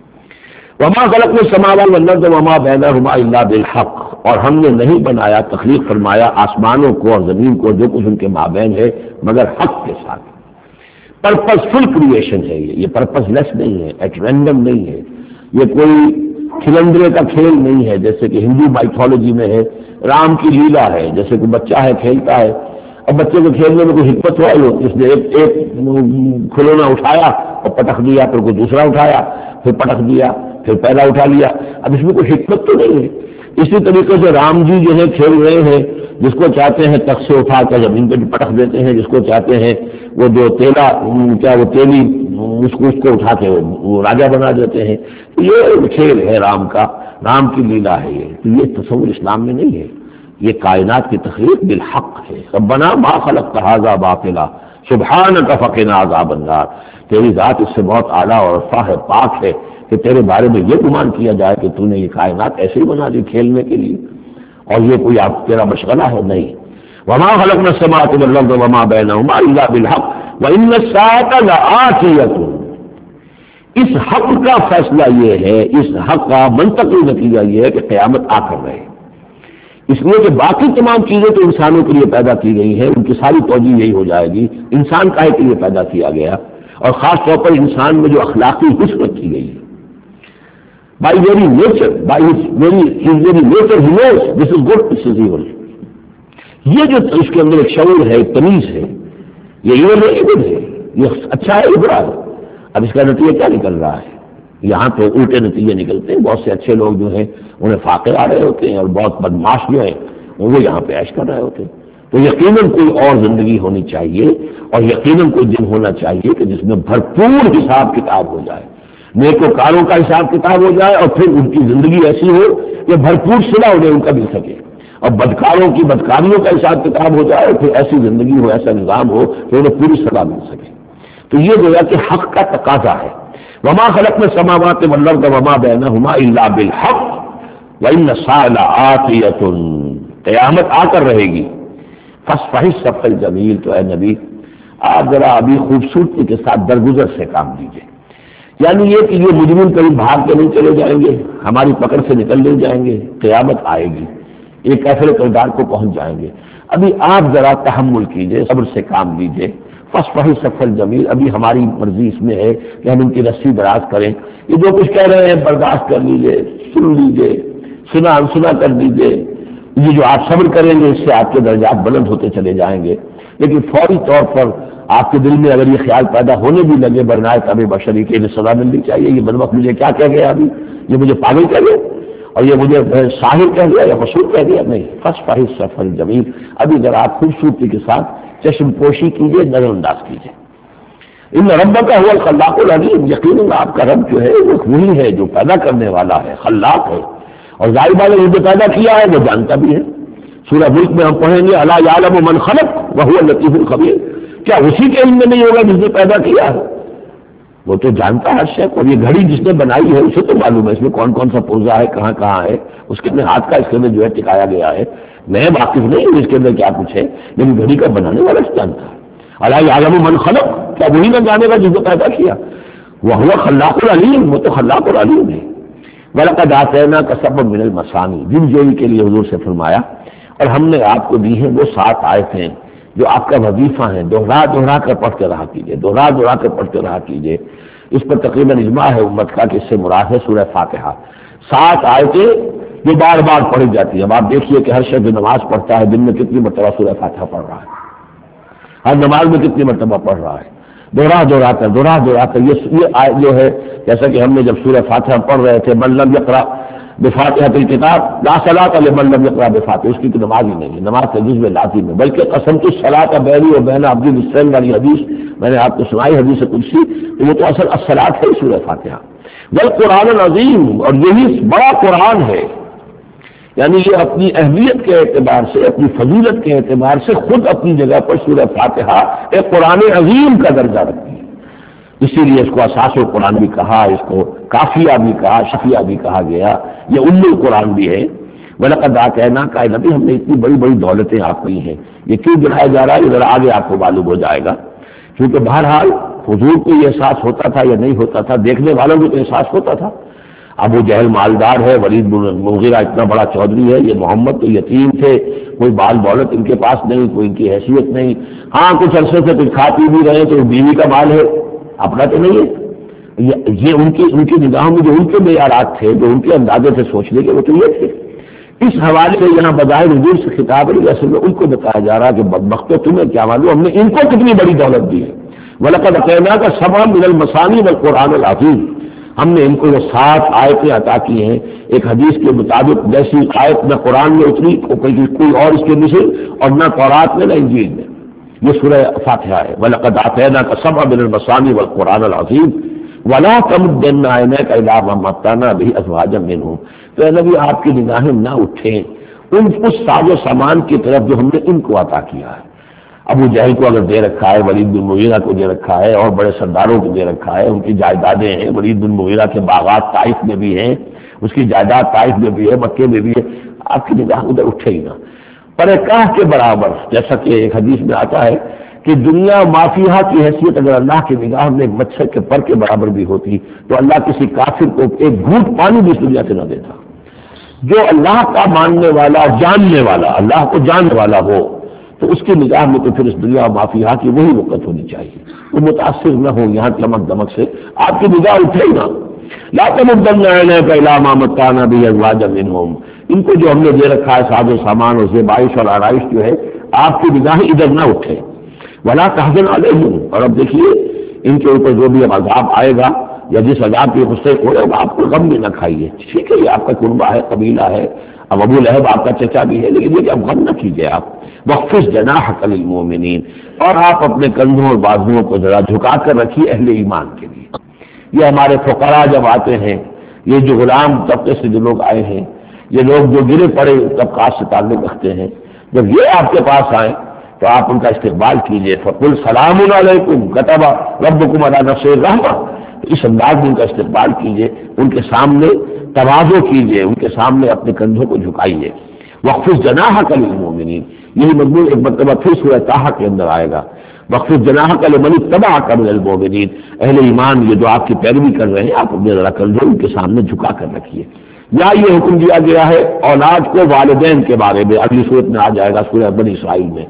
وما خلقنا السماوات والارض وما بینہما الا بالحق، اور ہم نے نہیں بنایا، تخلیق فرمایا آسمانوں کو اور زمین کو جو کچھ ان کے مابین ہے مگر حق کے ساتھ. پرپز فل کریشن ہے یہ پرپز لیس نہیں ہے، ایٹ رینڈم نہیں ہے، یہ کوئی کھلندرے کا کھیل نہیں ہے جیسے کہ ہندو مائتھولوجی میں ہے رام کی لیلا ہے، جیسے کوئی بچہ ہے کھیلتا ہے، اب بچے کو کھیلنے میں کوئی حکمت ہوا ہو، اس نے ایک کھلونا اٹھایا اور پٹخ دیا، پھر کوئی دوسرا اٹھایا، پھر پٹخ دیا، پھر پہلا اٹھا لیا، اب اس میں کوئی حکمت تو نہیں ہے۔ اسی طریقے سے رام جی جو ہے کھیل رہے ہیں، جس کو چاہتے ہیں تخت سے اٹھا کر زمین پہ پٹخ دیتے ہیں، جس کو چاہتے ہیں وہ جو تیلا کیا وہ تیلی اس کو اٹھا کے وہ راجا بنا دیتے ہیں۔ یہ کھیل ہے رام کا، رام کی لیلا ہے یہ تصور اسلام میں نہیں ہے، یہ کائنات کی تخلیق بالحق ہے۔ ربنا ما خلقت ھذا باطلا سبحانک فقنا عذاب النار، تیری ذات اس سے بہت اعلیٰ اور رفیع ہے، پاک ہے کہ تیرے بارے میں یہ گمان کیا جائے کہ تو نے یہ کائنات ایسے ہی بنا دی کھیلنے کے لیے، اور یہ کوئی آپ تیرا مشغلہ ہے نہیں۔ وما خلقنا السماوات والارض وما بینہما الا بالحق وان الساعة لآتیۃ، اس حق کا فیصلہ یہ ہے، اس حق کا منطقی نتیجہ یہ ہے کہ قیامت آ کر رہے، اس لیے کہ باقی تمام چیزیں تو انسانوں کے لیے پیدا کی گئی ہیں، ان کی ساری توجہ یہی ہو جائے گی انسان کاہے کے لیے پیدا کیا گیا، اور خاص طور پر انسان میں جو اخلاقی حسن رکھی گئی ہے۔ بائی ویری نیچر، نیچر ہی knows this is good this is evil, یہ جو اس کے اندر ایک شعور ہے، تمیز ہے، یہ ایول ہے، گڈ ہے، یہ اچھا ہے، برا ہے۔ اب اس کا نتیجہ کیا نکل رہا ہے؟ یہاں پہ الٹے نتیجے نکلتے ہیں، بہت سے اچھے لوگ جو ہیں انہیں فاقے آ رہے ہوتے ہیں، اور بہت بدماش جو ہیں وہ یہاں پہ عیش کر رہے ہوتے ہیں۔ تو یقیناً کوئی اور زندگی ہونی چاہیے، اور یقیناً کوئی دن ہونا چاہیے کہ جس میں بھرپور حساب کتاب ہو جائے، نیکوکاروں کا حساب کتاب ہو جائے، اور پھر ان کی زندگی ایسی ہو کہ بھرپور صلہ انہیں ان کا مل سکے، اور بدکاروں کی بدکاریوں کا حساب کتاب ہو جائے، اور پھر ایسی زندگی ہو، ایسا نظام ہو کہ انہیں پوری صلہ مل سکے۔ تو یہ گویا کہ حق کا تقاضا ہے۔ وما خلقنا السماوات والارض وما بینہما الا بالحق وان الساعة لآتیۃ، قیامت آ کر رہے گی۔ فاصفح الصفح الجمیل، تو اے نبی آپ ذرا ابھی خوبصورتی کے ساتھ درگزر سے کام لیجیے، یعنی یہ کہ یہ مجرم کہیں بھاگ کے نہیں چلے جائیں گے، ہماری پکڑ سے نکل نہیں جائیں گے، قیامت آئے گی، ایک ایسے کردار کو پہنچ جائیں گے۔ ابھی آپ ذرا تحمل کیجیے، صبر سے کام لیجیے۔ فاصفح الصفح الجمیل، ابھی ہماری مرضی اس میں ہے کہ ہم ان کی رسی دراز کریں، یہ جو کچھ کہہ رہے ہیں برداشت کر لیجیے، سن لیجیے، سنا انسنا کر دیجیے، یہ جو آپ صبر کریں گے اس سے آپ کے درجات بلند ہوتے چلے جائیں گے۔ لیکن فوری طور پر آپ کے دل میں اگر یہ خیال پیدا ہونے بھی لگے برنائے طب بشری کے لیے سزا ملنی چاہیے، یہ بدبخت مجھے کیا کہہ گیا، ابھی یہ مجھے پاگل کہہ گیا، اور یہ مجھے ساحر کہہ گیا یا مسعود کہہ گیا، نہیں، فاصفح الصفح الجمیل، ابھی ذرا آپ خوبصورتی کے ساتھ چشم پوشی کیجیے، نظر انداز کیجیے۔ ان ربک هو الخلاق العلیم، یقیناً آپ کا رب جو ہے وہ وہی ہے جو پیدا کرنے والا ہے، خلاق ہے، اور ظاہر بات ہے جو پیدا کیا ہے وہ جانتا بھی ہے۔ سورہ ملک میں ہم پڑھیں گے الا یعلم من خلق وهو اللطیف الخبیر، کیا اسی کے علم میں نہیں ہوگا جس نے پیدا کیا ہے؟ وہ تو جانتا ہے ہر شے کو، اور یہ گھڑی جس نے بنائی ہے اسے تو معلوم ہے اس میں کون کون سا پرزا ہے، کہاں کہاں ہے، اس کے اپنے ہاتھ کا اس کے اندر جو ہے ٹکایا گیا ہے، میں واقف نہیں ہوں اس کے اندر کیا کچھ ہے، لیکن گھڑی کا بنانے والا جانتا ہے۔ الا یعلم من خلق، کیا وہی نہ جانے گا جس نے پیدا کیا؟ وهو خلاق العلیم، وہ تو خلاق العلیم ہے۔ وَلَقَدْ آتَيْنَاكَ سَبْعًا مِنَ الْمَثَانِي، دل جوئی کے لیے حضور سے فرمایا، اور ہم نے آپ کو دی ہیں وہ 7 آیتیں جو آپ کا وظیفہ ہیں، دوہرا دوہرا کر پڑھتے رہا کیجیے، دوہرا دوہرا کر پڑھتے رہا کیجیے۔ اس پر تقریباً اجماع ہے امت کا کہ اس سے مراد ہے سورہ فاتحہ، 7 آیتیں جو بار بار پڑھی جاتی ہیں۔ اب آپ دیکھیے کہ ہر شخص نماز پڑھتا ہے دن میں کتنی مرتبہ سورہ فاتحہ پڑھ رہا ہے، ہر نماز میں کتنی مرتبہ پڑھ رہا ہے، دوہرا دوہرا کر یہ آیت جو ہے، جیسا کہ ہم نے جب سورہ فاتحہ پڑھ رہے تھے، من لم یقرأ بفاتحۃ الکتاب لا صلاۃ لمن لم یقرأ بفاتحہ، اس کی تو نماز ہی نہیں ہے، نماز کا جزو لازم ہے، بلکہ قسمت الصلاۃ بینی و بین عبدی بالصلاۃ والی حدیث میں نے آپ کو سنائی، حدیث قدسی، تو وہ تو اصل الصلاۃ ہے سورہ فاتحہ۔ والقرآن العظیم، اور یہی بڑا قرآن ہے، یعنی یہ اپنی اہمیت کے اعتبار سے، اپنی فضیلت کے اعتبار سے خود اپنی جگہ پر سورہ فاتحہ ایک قرآن عظیم کا درجہ رکھتی ہے، اسی لیے اس کو اساس القرآن بھی کہا، اس کو کافیہ بھی کہا، شفیہ بھی کہا گیا، یہ ام القرآن بھی ہے۔ وَلَقَدْ آتَيْنَاكَ، کہ نبی ہم نے اتنی بڑی بڑی دولتیں آپ کی ہیں، یہ کیوں دکھایا جا رہا ہے ذرا آگے آپ کو معلوم ہو جائے گا، کیونکہ بہرحال حضور کو یہ احساس ہوتا تھا یا نہیں ہوتا تھا، دیکھنے والوں کو تو احساس ہوتا تھا۔ ابو جہل مالدار ہے، ولید بن مغیرہ اتنا بڑا چودھری ہے، یہ محمد تو یتیم تھے، کوئی بال دولت ان کے پاس نہیں، کوئی ان کی حیثیت نہیں، ہاں کچھ عرصے سے کچھ کھا پی بھی رہے تو بیوی کا مال ہے، اپنا تو نہیں ہے۔ یہ ان کی نگاہوں میں جو ان کے معیارات تھے، جو ان کے اندازے سے سوچنے کے، وہ تو یہ تھے اس حوالے سے یہاں بظاہر حضور سے خطاب ہے، اصل میں ان کو بتایا جا رہا ہے کہ بدبختو تمہیں کیا معلوم ہم نے ان کو کتنی بڑی دولت دی ہے۔ وَلَقَدْ أَتَيْنَاكَ سَبْعًا مِنَ الْمَثَانِي وَالْقُرْآنِ الْعَظِيمِ، ہم نے ان کو وہ 7 آیتیں عطا کی ہیں، ایک حدیث کے مطابق جیسی آیت نہ قرآن میں اتری کوئی اور اس کے مثل، اور نہ تورات میں نہ انجیل میں، یہ سورہ فاتحہ ہے۔ وَلَقَدْ أَتَيْنَاكَ سَبْعًا مِنَ الْمَثَانِي وَالْقُرْآنِ الْعَظِيمِ وَلَا تَمُدَّنَّ عَيْنَيْكَ إِلَىٰ مَا مَتَّعْنَا بِهِ أَزْوَاجًا مِّنْهُمْ، تو اے نبی آپ کی نگاہیں نہ اٹھیں اس ساز و سامان کی طرف جو ہم نے ان کو عطا کیا ہے۔ ابو جہل کو اگر دے رکھا ہے، ولید بن مغیرہ کو دے رکھا ہے، اور بڑے سرداروں کو دے رکھا ہے، ان کی جائیدادیں ہیں، ولید بن مغیرہ کے باغات طائف میں بھی ہیں، اس کی جائیداد طائف میں بھی ہے، مکے میں بھی ہے، آپ کی نگاہ ادھر اٹھے ہی نہ۔ پر کاہ کے برابر، جیسا کہ ایک حدیث میں آتا ہے کہ دنیا مافیہ کی حیثیت اگر اللہ کی نگاہ میں ایک مچھر کے پر کے برابر بھی ہوتی تو اللہ کسی کافر کو ایک گھونٹ پانی بھی اس دنیا سے نہ دیتا۔ جو اللہ کا ماننے والا، جاننے والا، اللہ کو جاننے والا ہو تو اس کی نگاہ میں تو پھر اس دنیا مافیہ کی وہی وقت ہونی چاہیے، وہ متاثر نہ ہو یہاں چمک دمک سے، آپ کی نگاہ اٹھے ہی نہ۔ لا تمدن عینیک الی ما متعنا به ازواجا منہم، ان کو جو ہم نے دے رکھا ہے ساز و سامان اور زیبائش اور آرائش جو ہے، آپ کی نگاہیں ادھر نہ اٹھے۔ ولا تحزن علیہم، اور اب دیکھیے ان کے اوپر جو بھی اب عذاب آئے گا یا جس عذاب کے غصے ہو رہے گا، آپ کو غم بھی نہ کھائیے۔ ٹھیک ہے یہ آپ کا کنبہ ہے، قبیلہ ہے، اب ابو لہب آپ کا چچا بھی ہے، لیکن یہ کہ اب غم نہ کیجیے آپ۔ وَخْفِضْ جَنَاحَكَ لِلْمُؤْمِنِينَ، اور آپ اپنے کندھوں اور بازوؤں کو ذرا جھکا کر رکھیے اہل ایمان کے لیے۔ یہ ہمارے فقراء جب آتے ہیں، یہ جو غلام طبقے سے جو لوگ آئے ہیں، یہ لوگ جو گرے پڑے طبقات سے تعلق رکھتے ہیں، جب یہ آپ کے پاس آئیں تو آپ ان کا استقبال کیجیے۔ فَقُلْ سَلَامٌ عَلَيْكُمْ كَتَبَ رَبُّكُمْ عَلَىٰ نَفْسِهِ الرَّحْمَةَ، تو اس انداز میں ان کا استقبال کیجیے، ان کے سامنے تواضع کیجیے، ان کے سامنے اپنے کندھوں کو جھکائیے۔ وَخْفِضْ جَنَاحَكَ لِلْمُؤْمِنِينَ، یہی مضمون ایک مرتبہ پھر سورہ طٰہٰ کے اندر آئے گا۔ وَخْفِضْ جَنَاحَكَ لِمَنِ اتَّبَعَكَ مِنَ الْمُؤْمِنِينَ، اہل ایمان یہ جو آپ کی پیروی کر رہے ہیں، آپ اپنے ذرا کندھوں ان کے سامنے جھکا کر رکھیے۔ یا یہ حکم دیا گیا ہے اولاد کو والدین کے بارے میں، اگلی صورت میں آ جائے گا سورہ بنی اسرائیل میں،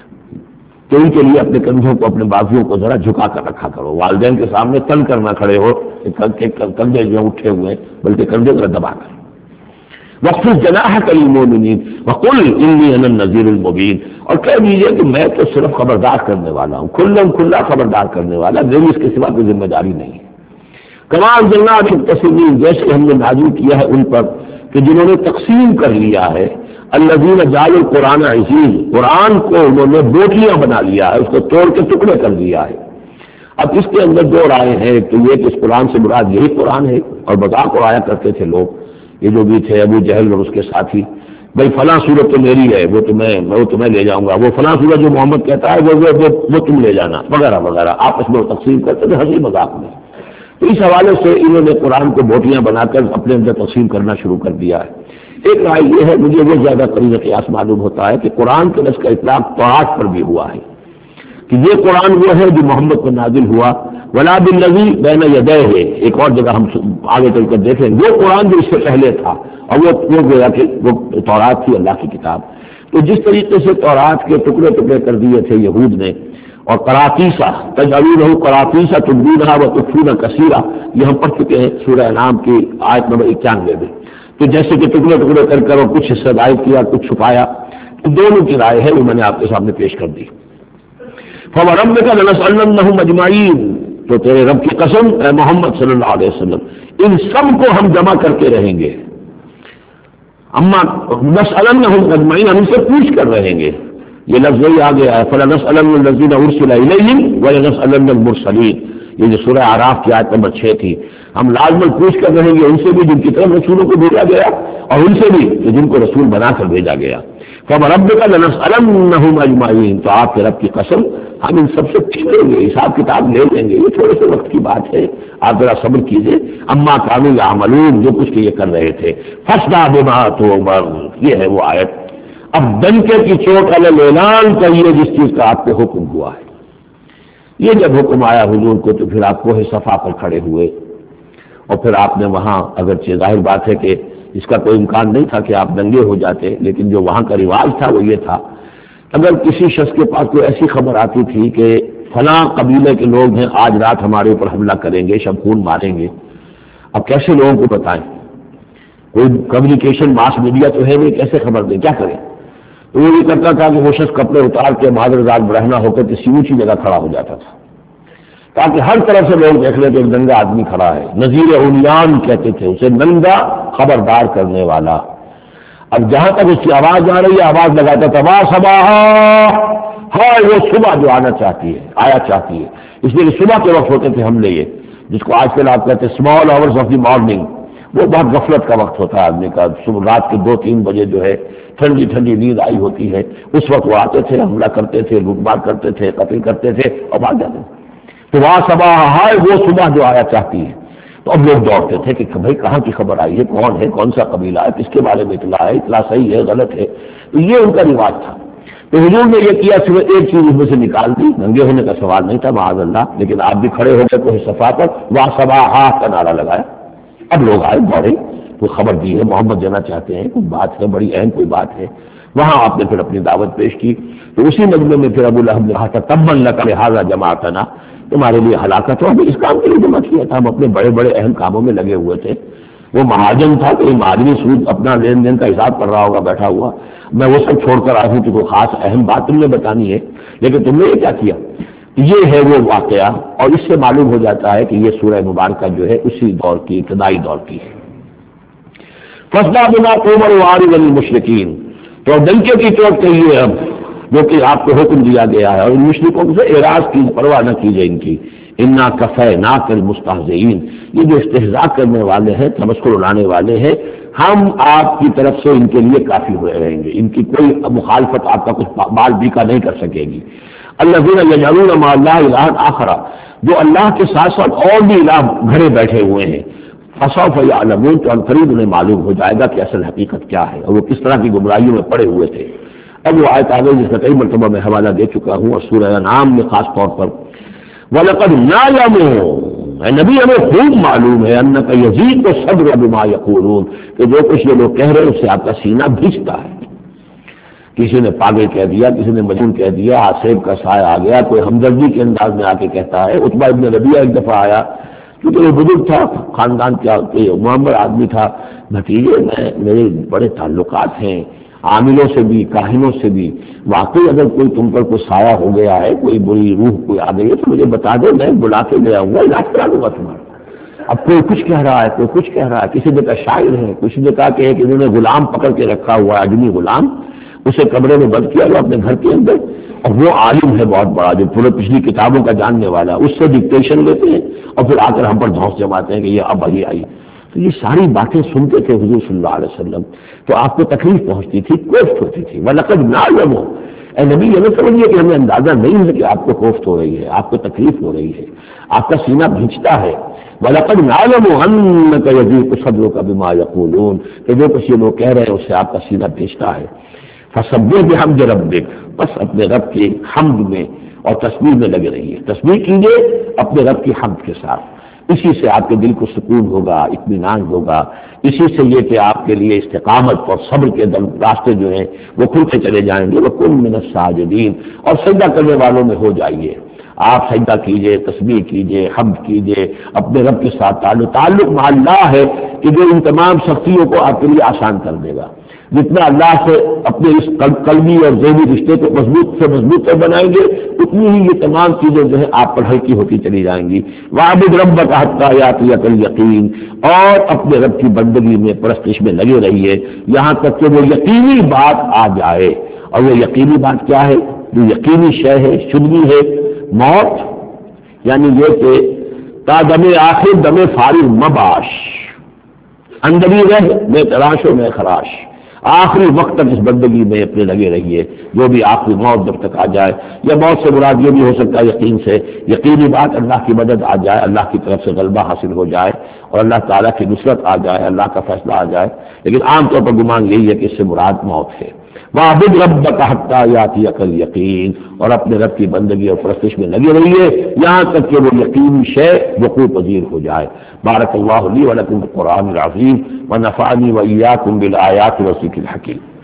تو ان کے لیے اپنے کندھوں کو، اپنے بازوؤں کو ذرا جھکا کر رکھا کرو، والدین کے سامنے تن کر نہ کھڑے ہو، کندھے جو اٹھے ہوئے ہیں، بلکہ کندھے ذرا دبا کر۔ وَخْفِضْ جَنَاحَكَ لِلْمُؤْمِنِينَ وَقُلْ إِنِّي أَنَا النَّذِيرُ الْمُبِينُ، اور کہہ دیجیے کہ میں تو صرف خبردار کرنے والا ہوں، کھلا خبردار کرنے والا، میری اس کے سوا کوئی ذمہ داری نہیں ہے۔ كَمَا أَنزَلْنَا عَلَى الْمُقْتَسِمِينَ، جیسے ہم نے نازل کیا ہے ان پر کہ جنہوں نے تقسیم کر لیا ہے، الذین جعلوا القرآن عضین، قرآن کو انہوں نے بوٹیاں بنا لیا ہے، اس کو توڑ کے ٹکڑے کر دیا ہے۔ اب اس کے اندر 2 رائے ہیں کہ یہ کہ اس قرآن سے مراد یہی قرآن ہے، اور مذاق اڑایا کرتے تھے لوگ، یہ جو بھی تھے ابو جہل اور اس کے ساتھی، بھائی فلاں سورت تو میری ہے، وہ تمہیں لے جاؤں گا، وہ فلاں سورت جو محمد کہتا ہے وہ تم لے جانا، وغیرہ وغیرہ، آپس میں وہ تقسیم کرتے تھے ہنسی مذاق میں۔ تو اس حوالے سے انہوں نے قرآن کو بوٹیاں بنا کر اپنے اندر تقسیم کرنا شروع کر دیا ہے۔ ایک رائے یہ ہے، مجھے وہ زیادہ قریب قیاس معلوم ہوتا ہے کہ قرآن کے لفظ کا اطلاق تورات پر بھی ہوا ہے، کہ یہ قرآن وہ ہے جو محمد پر نازل ہوا، ولا بالذی بین یدیہ ہے، ایک اور جگہ ہم آگے چل کر دیکھیں، وہ قرآن جو اس سے پہلے تھا، اور وہ گویا کہ وہ تورات تھی اللہ کی کتاب۔ تو جس طریقے سے تورات کے ٹکڑے ٹکڑے کر دیے تھے یہود نے، اور قراطیسا تجعلونہ قراطیسا تبدونہ وتخفون کثیرا، یہ ہم پڑھ چکے ہیں سورہ انعام کی آیت نمبر 91 میں، تو جیسے کہ ٹکڑے ٹکڑے کر کر اور کچھ حصہ ظاہر کیا، کچھ چھپایا، تو دونوں کی رائے ہے وہ میں نے آپ کے سامنے پیش کر دی۔ فَوَرَبِّكَ لَنَسْأَلَنَّهُمْ أَجْمَعِينَ، تو تیرے رب کی قسم اے محمد صلی اللہ علیہ وسلم، ان سب کو ہم جمع کرتے رہیں گے۔ اما نسألنهم اجمعین، ہم ان سے پوچھ کر رہیں گے، یہ لفظ یہی آ گیا ہے، فَلَنَسْأَلَنَّ الَّذِينَ أُرْسِلَ إِلَيْهِمْ وَلَنَسْأَلَنَّ الْمُرْسَلِينَ، یہ جو سورہ اعراف کی آیت نمبر 6 تھی، ہم لازماً پوچھ کر رہیں گے ان سے بھی جن کی طرف رسولوں کو بھیجا گیا، اور ان سے بھی جن کو رسول بنا کر بھیجا گیا۔ فَوَرَبِّكَ لَنَسْأَلَنَّهُمْ أَجْمَعِينَ، تو آپ کے رب کی قسم ہم ان سب سے پوچھیں گے، حساب کتاب لے لیں گے، یہ تھوڑے سے وقت کی بات ہے، آپ ذرا صبر کیجئے۔ اما كانوا يعملون، جو کچھ کہ یہ کر رہے تھے، فَاصْدَعْ بِمَا تُؤْمَرُ، یہ ہے وہ آیت۔ اب ڈنکے کی چوٹ علی الاعلان کریے جس چیز کا آپ کو حکم ہوا ہے۔ یہ جب حکم آیا حضور کو تو پھر آپ کوہ صفا پر کھڑے ہوئے، اور پھر آپ نے وہاں، اگرچہ ظاہر بات ہے کہ اس کا کوئی امکان نہیں تھا کہ آپ ننگے ہو جاتے، لیکن جو وہاں کا رواج تھا وہ یہ تھا، اگر کسی شخص کے پاس کوئی ایسی خبر آتی تھی کہ فلاں قبیلے کے لوگ ہیں آج رات ہمارے اوپر حملہ کریں گے، شب خون ماریں گے، اب کیسے لوگوں کو بتائیں؟ کوئی کمیونیکیشن ماس میڈیا تو ہے نہیں، کیسے خبر دیں، کیا کریں؟ تو وہ یہ کرتا تھا کہ وہ شخص کپڑے اتار کے معذرات برہنہ ہو کر کسی اونچی جگہ کھڑا ہو جاتا تھا تاکہ ہر طرف سے لوگ دیکھ لیں کہ ایک ننگا آدمی کھڑا ہے. نذیر عمیان کہتے تھے اسے، ننگا خبردار کرنے والا. اب جہاں تک اس کی آواز آ رہی ہے آواز لگاتا تھا وا صباح، ہائے وہ صبح جو آنا چاہتی ہے، آیا چاہتی ہے. اس لیے کہ صبح کے وقت ہوتے تھے حملے، یہ جس کو آج کل آپ کہتے ہیں small hours of the morning, وہ بہت غفلت کا وقت ہوتا ہے آدمی کا. صبح رات کے 2-3 بجے جو ہے ٹھنڈی ٹھنڈی نیند آئی ہوتی ہے، اس وقت وہ آتے تھے، حملہ کرتے تھے، لوٹ مار کرتے تھے، قتل کرتے تھے اور بھاگ جاتے تھے. تو وہاں صبح، ہائے وہ صبح جو آیا چاہتی ہے. تو اب لوگ دوڑتے تھے کہ بھائی کہاں کی خبر آئی ہے، کون ہے، کون سا قبیلہ ہے، کس کے بارے میں اطلاع ہے، اطلاع صحیح ہے غلط ہے. تو یہ ان کا رواج تھا. تو حضور نے یہ کیا، صرف ایک چیز اس میں سے نکال دی. ننگے ہونے کا سوال نہیں تھا معاذ اللہ، لیکن آپ بھی کھڑے ہو گئے کوئی صفا پر، وہاں صباح کا نعرہ لگایا. اب لوگ آئے دوڑے، کوئی خبر دی ہے، محمد جانا چاہتے ہیں، کوئی بات ہے بڑی اہم، کوئی بات ہے. وہاں آپ نے پھر اپنی دعوت پیش کی. تو اسی مجمع میں پھر ابو لہب نے کہا تھا تبا لک لہذا جمعتنا، تمہارے لیے ہلاکت ہو، ہمیں اس کام کے لیے جمع کیا تھا، ہم اپنے بڑے بڑے اہم کاموں میں لگے ہوئے تھے. وہ مہاجن تھا کہ مہاجنی سود اپنا لین دین کا حساب کر رہا ہوگا بیٹھا ہوا، میں وہ سب چھوڑ کر آیا ہوں کہ کوئی خاص اہم بات تم نے بتانی ہے، لیکن تم نے یہ کیا کیا. یہ ہے وہ واقعہ، اور اس سے معلوم ہو جاتا ہے کہ یہ سورہ مبارکہ جو ہے اسی دور کی، ابتدائی دور کی ہے. فَاصْدَعْ بِمَا تُؤْمَرُ وَأَعْرِضْ عَنِ الْمُشْرِكِينَ، تو ڈنکے کی چوٹ کہیے اب جو کہ آپ کو حکم دیا گیا ہے، اور ان مشرکوں سے اعراض کی پرواہ نہ کیجیے ان کی. اِنَّا كَفَيْنَاكَ الْمُسْتَهْزِئِينَ، یہ جو استہزاء کرنے والے ہیں، تمسخر اڑانے والے ہیں، ہم آپ کی طرف سے ان کے لیے کافی ہوئے رہیں گے. ان کی کوئی مخالفت آپ کا کچھ بال بیکا نہیں کر سکے گی. الذین یجعلون مع اللہ الہا آخر، جو اللہ کے ساتھ ساتھ اور بھی الہ گھڑے بیٹھے ہوئے ہیں. فسوف یعلمون، تو قریب انہیں معلوم ہو جائے گا کہ اصل حقیقت کیا ہے اور وہ کس طرح کی گمراہیوں میں پڑے ہوئے تھے. اب وہ آیت آ گئی جس کا کئی مرتبہ میں حوالہ دے چکا ہوں، اور سورہ انعام میں خاص طور پر وَلَقَدْ نَعْلَمُ، اے نبی ہمیں خوب معلوم ہے، اَنَّكَ يَزِيدُ الصَّبْرَ بِمَا يَقُولُونَ، کہ جو کچھ یہ لوگ کہہ رہے ہیں اس سے آپ کا سینہ بھیجتا ہے. کسی نے پاگل کہہ دیا، کسی نے مجنون کہہ دیا، آصیب کا سایہ آ گیا، کوئی ہمدردی کے انداز میں آ کے کہتا ہے. عتبہ ابن ربیعہ ایک دفعہ آیا، کیونکہ وہ بزرگ تھا، خاندان کیا معمر آدمی تھا. بھتیجے میرے بڑے تعلقات ہیں عاملوں سے بھی، کاہنوں سے بھی، واقعی اگر کوئی تم پر کوئی سایہ ہو گیا ہے، کوئی بری روح کوئی آ گئی ہے تو مجھے بتا دو، میں بلا کے لے آؤں گا، علاج کرا دوں گا تمہارا. اب کوئی کچھ کہہ رہا ہے، کوئی کچھ کہہ رہا ہے. کسی نے کہا شاعر ہے، کسی نے کہا کہ انہوں نے غلام پکڑ کے رکھا ہوا ہے، اجمی غلام، اسے کمرے میں بند کیا ہوا اپنے گھر کے اندر، اور وہ عالم ہے بہت بڑا جو پورے پچھلی کتابوں کا جاننے والا، اس سے ڈکٹیشن لیتے ہیں اور پھر آ کر ہم پر دھونس جماتے ہیں کہ یہ اب آئی آئی. تو یہ ساری باتیں سنتے تھے حضور صلی اللہ علیہ وسلم، تو آپ کو تکلیف پہنچتی تھی، کوفت ہوتی تھی. وَلَقَدْ نَعْلَمُ، اے نبی یہ نہ سمجھیے کہ ہمیں اندازہ نہیں ہے کہ آپ کو کوفت ہو رہی ہے، آپ کو تکلیف ہو رہی ہے، آپ کا سینہ بھینچتا ہے. وَلَقَدْ نَعْلَمُ أَنَّكَ يَضِيقُ صَدْرُكَ بِمَا يَقُولُونَ، کہ جو کچھ یہ لوگ کہہ رہے ہیں اس سے آپ کا سینہ بھینچتا ہے. فَسَبِّحْ بِحَمْدِ رَبِّكَ، بس اپنے رب کی حمد میں اور تسبیح میں لگے رہیے. تسبیح کیجیے اپنے رب کی حمد کے ساتھ، اسی سے آپ کے دل کو سکون ہوگا، اطمینان ہوگا. اسی سے یہ کہ آپ کے لیے استقامت اور صبر کے راستے جو ہیں وہ کھلتے چلے جائیں گے. وَكُن مِّنَ السَّاجِدِينَ، اور سجدہ کرنے والوں میں ہو جائیے. آپ سجدہ کیجئے، تسبیح کیجئے، حمد کیجئے اپنے رب کے ساتھ. تعلق مع اللہ ہے کہ جو ان تمام سختیوں کو آپ کے لیے آسان کر دے گا. جتنا اللہ سے اپنے اس قلبی اور ذہنی رشتے کو مضبوط سے بنائیں گے، اتنی ہی یہ تمام چیزیں جو ہے آپ پر ہلکی ہوتی چلی جائیں گی. وَاعْبُدْ رَبَّكَ حَتَّىٰ يَأْتِيَكَ الْيَقِينُ، اور اپنے رب کی بندگی میں پرستش میں لگے رہیے یہاں تک کہ وہ یقینی بات آ جائے. اور وہ یقینی بات کیا ہے؟ جو یقینی شے ہے، شدنی ہے، موت، یعنی یہ کہ تا دم آخر دم فارغ مباش، اندری رہ میں تلاش و میں خراش. آخری وقت تک اس بندگی میں اپنے لگے رہیے، جو بھی آخری موت جب تک آ جائے. یا موت سے مراد یہ بھی ہو سکتا ہے یقین سے، یقینی بات اللہ کی مدد آ جائے، اللہ کی طرف سے غلبہ حاصل ہو جائے اور اللہ تعالیٰ کی نصرت آ جائے، اللہ کا فیصلہ آ جائے. لیکن عام طور پر گمان یہی ہے کہ اس سے مراد موت ہے. وَاعْبُدْ رَبَّكَ حَتَّىٰ يَأْتِيَكَ الْيَقِينُ، اور اپنے رب کی بندگی اور پرستش میں لگے رہیے یہاں تک کہ وہ یقینی شے وقوع پذیر ہو جائے. بارک اللہ لی ولکم بالقرآن العظیم ونفعنی وإیاکم بالآیات والذکر الحکیم.